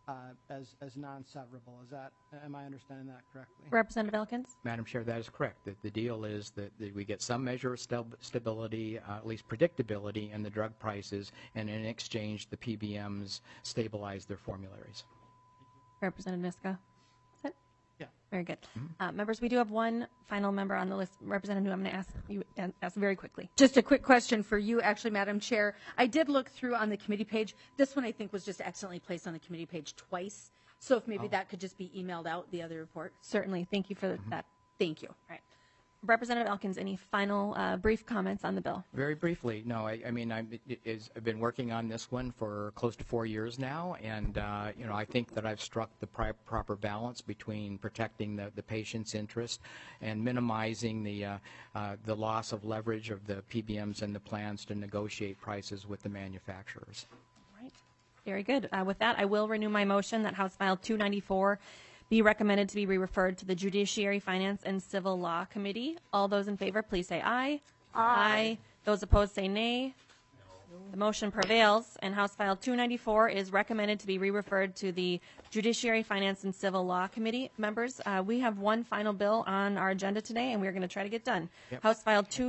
as non-severable. Am I understanding that correctly? Representative Elkins. Madam Chair, that is correct. The deal is that we get some measure of stability, at least predictability in the drug prices, and in exchange, the PBMs stabilize their formularies. Representative Niska. Is that? Yeah. Very good. Members, we do have one final member on the list. Representative New, I'm going to ask very quickly. Just a quick question for you, actually, Madam Chair. I did look through on the committee page. This one, I think, was just accidentally placed on the committee page twice. So if maybe that could just be emailed out, the other report. Certainly. Thank you for that. Thank you. All right. Representative Elkins, any final brief comments on the bill? Very briefly, no. I've been working on this one for close to 4 years now, and I think that I've struck the proper balance between protecting the patient's interest and minimizing the loss of leverage of the PBMs and the plans to negotiate prices with the manufacturers. All right. Very good. With that, I will renew my motion that House File 294 be recommended to be referred to the Judiciary, Finance, and Civil Law Committee. All those in favor, please say aye. Aye. Those opposed say nay. The motion prevails, and House File 294 is recommended to be re-referred to the Judiciary, Finance, and Civil Law Committee. Members, we have one final bill on our agenda today, and we're going to try to get done. Yep. House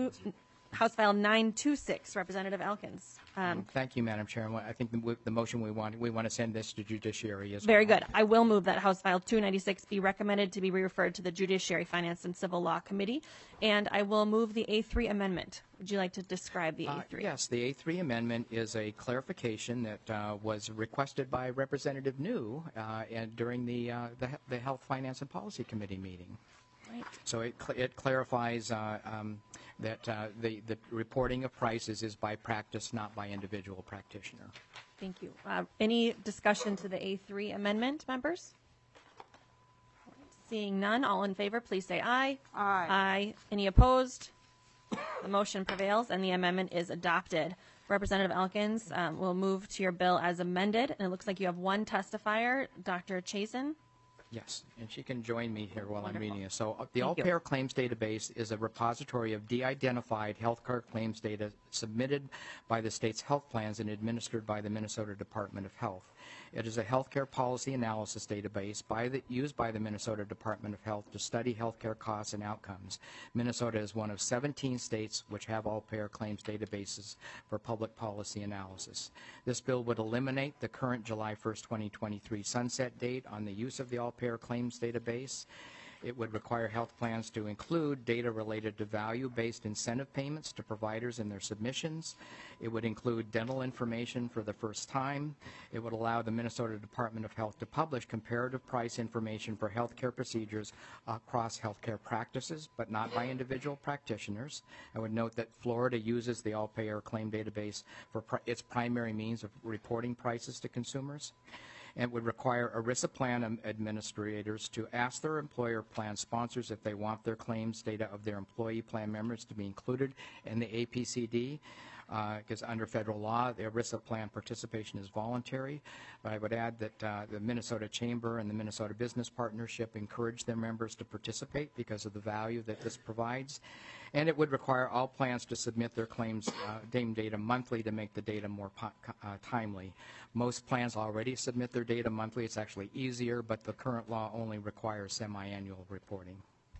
File 926, Representative Elkins. Thank you, Madam Chair. I think the motion we want to send this to Judiciary as well. Very good. I will move that House File 296 be recommended to be re-referred to the Judiciary, Finance, and Civil Law Committee, and I will move the A3 amendment. Would you like to describe the A3? Yes, the A3 amendment is a clarification that was requested by Representative New during the Health, Finance, and Policy Committee meeting. Right. So it clarifies that the reporting of prices is by practice, not by individual practitioner. Thank you. Any discussion to the A3 amendment, members? Seeing none, all in favor, please say aye. Aye. Aye. Any opposed? The motion prevails, and the amendment is adopted. Representative Elkins, we'll move to your bill as amended, and it looks like you have one testifier, Dr. Chazen. Yes, and she can join me here while Wonderful. I'm reading this. So the Thank you. All-Payer Claims Database is a repository of de-identified healthcare claims data submitted by the state's health plans and administered by the Minnesota Department of Health. It is a healthcare policy analysis database used by the Minnesota Department of Health to study healthcare costs and outcomes. Minnesota is one of 17 states which have all-payer claims databases for public policy analysis. This bill would eliminate the current July 1st, 2023 sunset date on the use of the all-payer claims database. It would require health plans to include data related to value-based incentive payments to providers in their submissions. It would include dental information for the first time. It would allow the Minnesota Department of Health to publish comparative price information for healthcare procedures across healthcare practices, but not by individual practitioners. I would note that Florida uses the all-payer claim database for its primary means of reporting prices to consumers. And would require ERISA plan administrators to ask their employer plan sponsors if they want their claims data of their employee plan members to be included in the APCD, because under federal law, the ERISA plan participation is voluntary. But I would add that the Minnesota Chamber and the Minnesota Business Partnership encourage their members to participate because of the value that this provides. And it would require all plans to submit their claims data monthly to make the data more timely. Most plans already submit their data monthly. It's actually easier, but the current law only requires semi-annual reporting.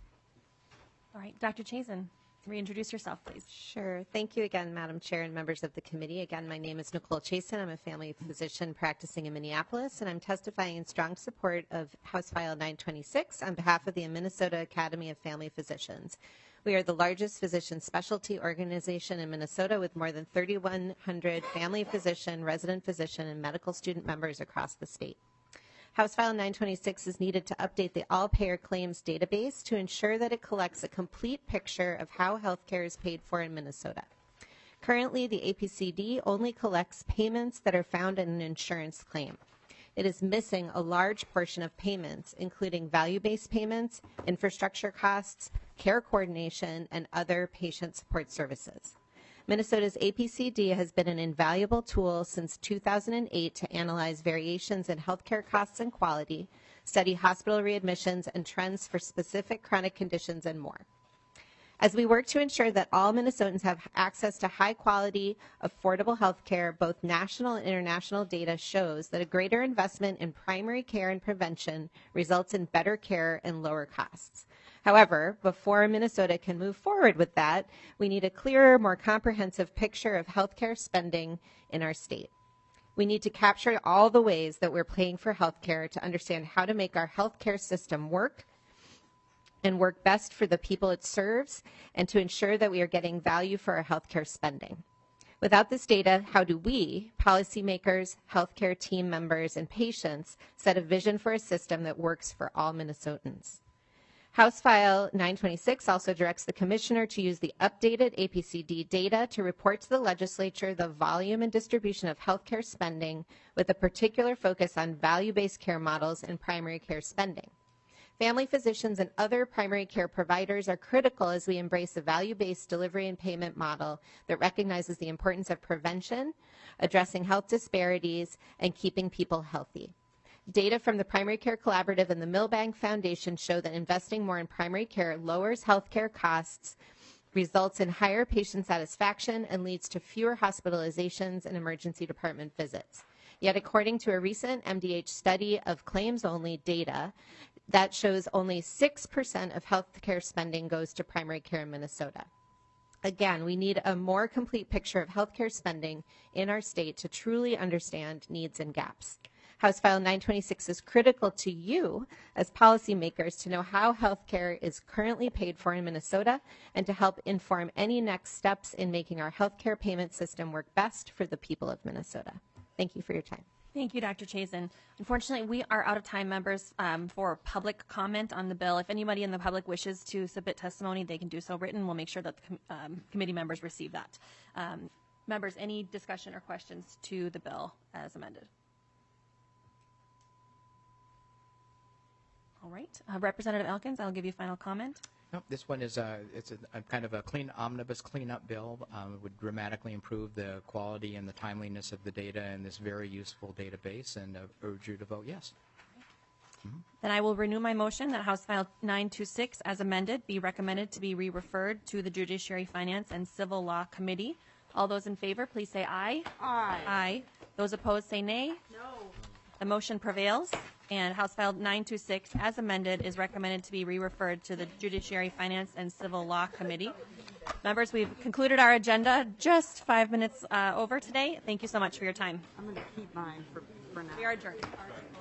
All right, Dr. Chazen, reintroduce yourself, please. Sure. Thank you again, Madam Chair and members of the committee. Again, my name is Nicole Chasen. I'm a family physician practicing in Minneapolis, and I'm testifying in strong support of House File 926 on behalf of the Minnesota Academy of Family Physicians. We are the largest physician specialty organization in Minnesota with more than 3,100 family physician, resident physician, and medical student members across the state. House File 926 is needed to update the all-payer claims database to ensure that it collects a complete picture of how healthcare is paid for in Minnesota. Currently, the APCD only collects payments that are found in an insurance claim. It is missing a large portion of payments, including value-based payments, infrastructure costs, care coordination, and other patient support services. Minnesota's APCD has been an invaluable tool since 2008 to analyze variations in healthcare costs and quality, study hospital readmissions and trends for specific chronic conditions, and more. As we work to ensure that all Minnesotans have access to high-quality, affordable health care, both national and international data shows that a greater investment in primary care and prevention results in better care and lower costs. However, before Minnesota can move forward with that, we need a clearer, more comprehensive picture of healthcare spending in our state. We need to capture all the ways that we're paying for healthcare to understand how to make our healthcare system work and work best for the people it serves, and to ensure that we are getting value for our healthcare spending. Without this data, how do we, policymakers, healthcare team members, and patients, set a vision for a system that works for all Minnesotans? House File 926 also directs the Commissioner to use the updated APCD data to report to the legislature the volume and distribution of healthcare spending with a particular focus on value-based care models and primary care spending. Family physicians and other primary care providers are critical as we embrace a value-based delivery and payment model that recognizes the importance of prevention, addressing health disparities, and keeping people healthy. Data from the Primary Care Collaborative and the Milbank Foundation show that investing more in primary care lowers healthcare costs, results in higher patient satisfaction, and leads to fewer hospitalizations and emergency department visits. Yet, according to a recent MDH study of claims-only data, that shows only 6% of healthcare spending goes to primary care in Minnesota. Again, we need a more complete picture of healthcare spending in our state to truly understand needs and gaps. House File 926 is critical to you as policymakers to know how healthcare is currently paid for in Minnesota and to help inform any next steps in making our healthcare payment system work best for the people of Minnesota. Thank you for your time. Thank you, Dr. Chazen. Unfortunately, we are out of time, members, for public comment on the bill. If anybody in the public wishes to submit testimony, they can do so written. We'll make sure that the committee members receive that. Members, any discussion or questions to the bill as amended? All right. Representative Elkins, I'll give you final comment. Nope, this one is it's a kind of a clean omnibus cleanup bill. It would dramatically improve the quality and the timeliness of the data in this very useful database, and urge you to vote yes. Then I will renew my motion that House File 926, as amended, be recommended to be re-referred to the Judiciary, Finance, and Civil Law Committee. All those in favor, please say aye. Aye. Aye. Those opposed, say nay. No. The motion prevails, and House File 926, as amended, is recommended to be re-referred to the Judiciary, Finance, and Civil Law Committee. Members, we've concluded our agenda just 5 minutes over today. Thank you so much for your time. I'm going to keep mine for now. We are adjourned.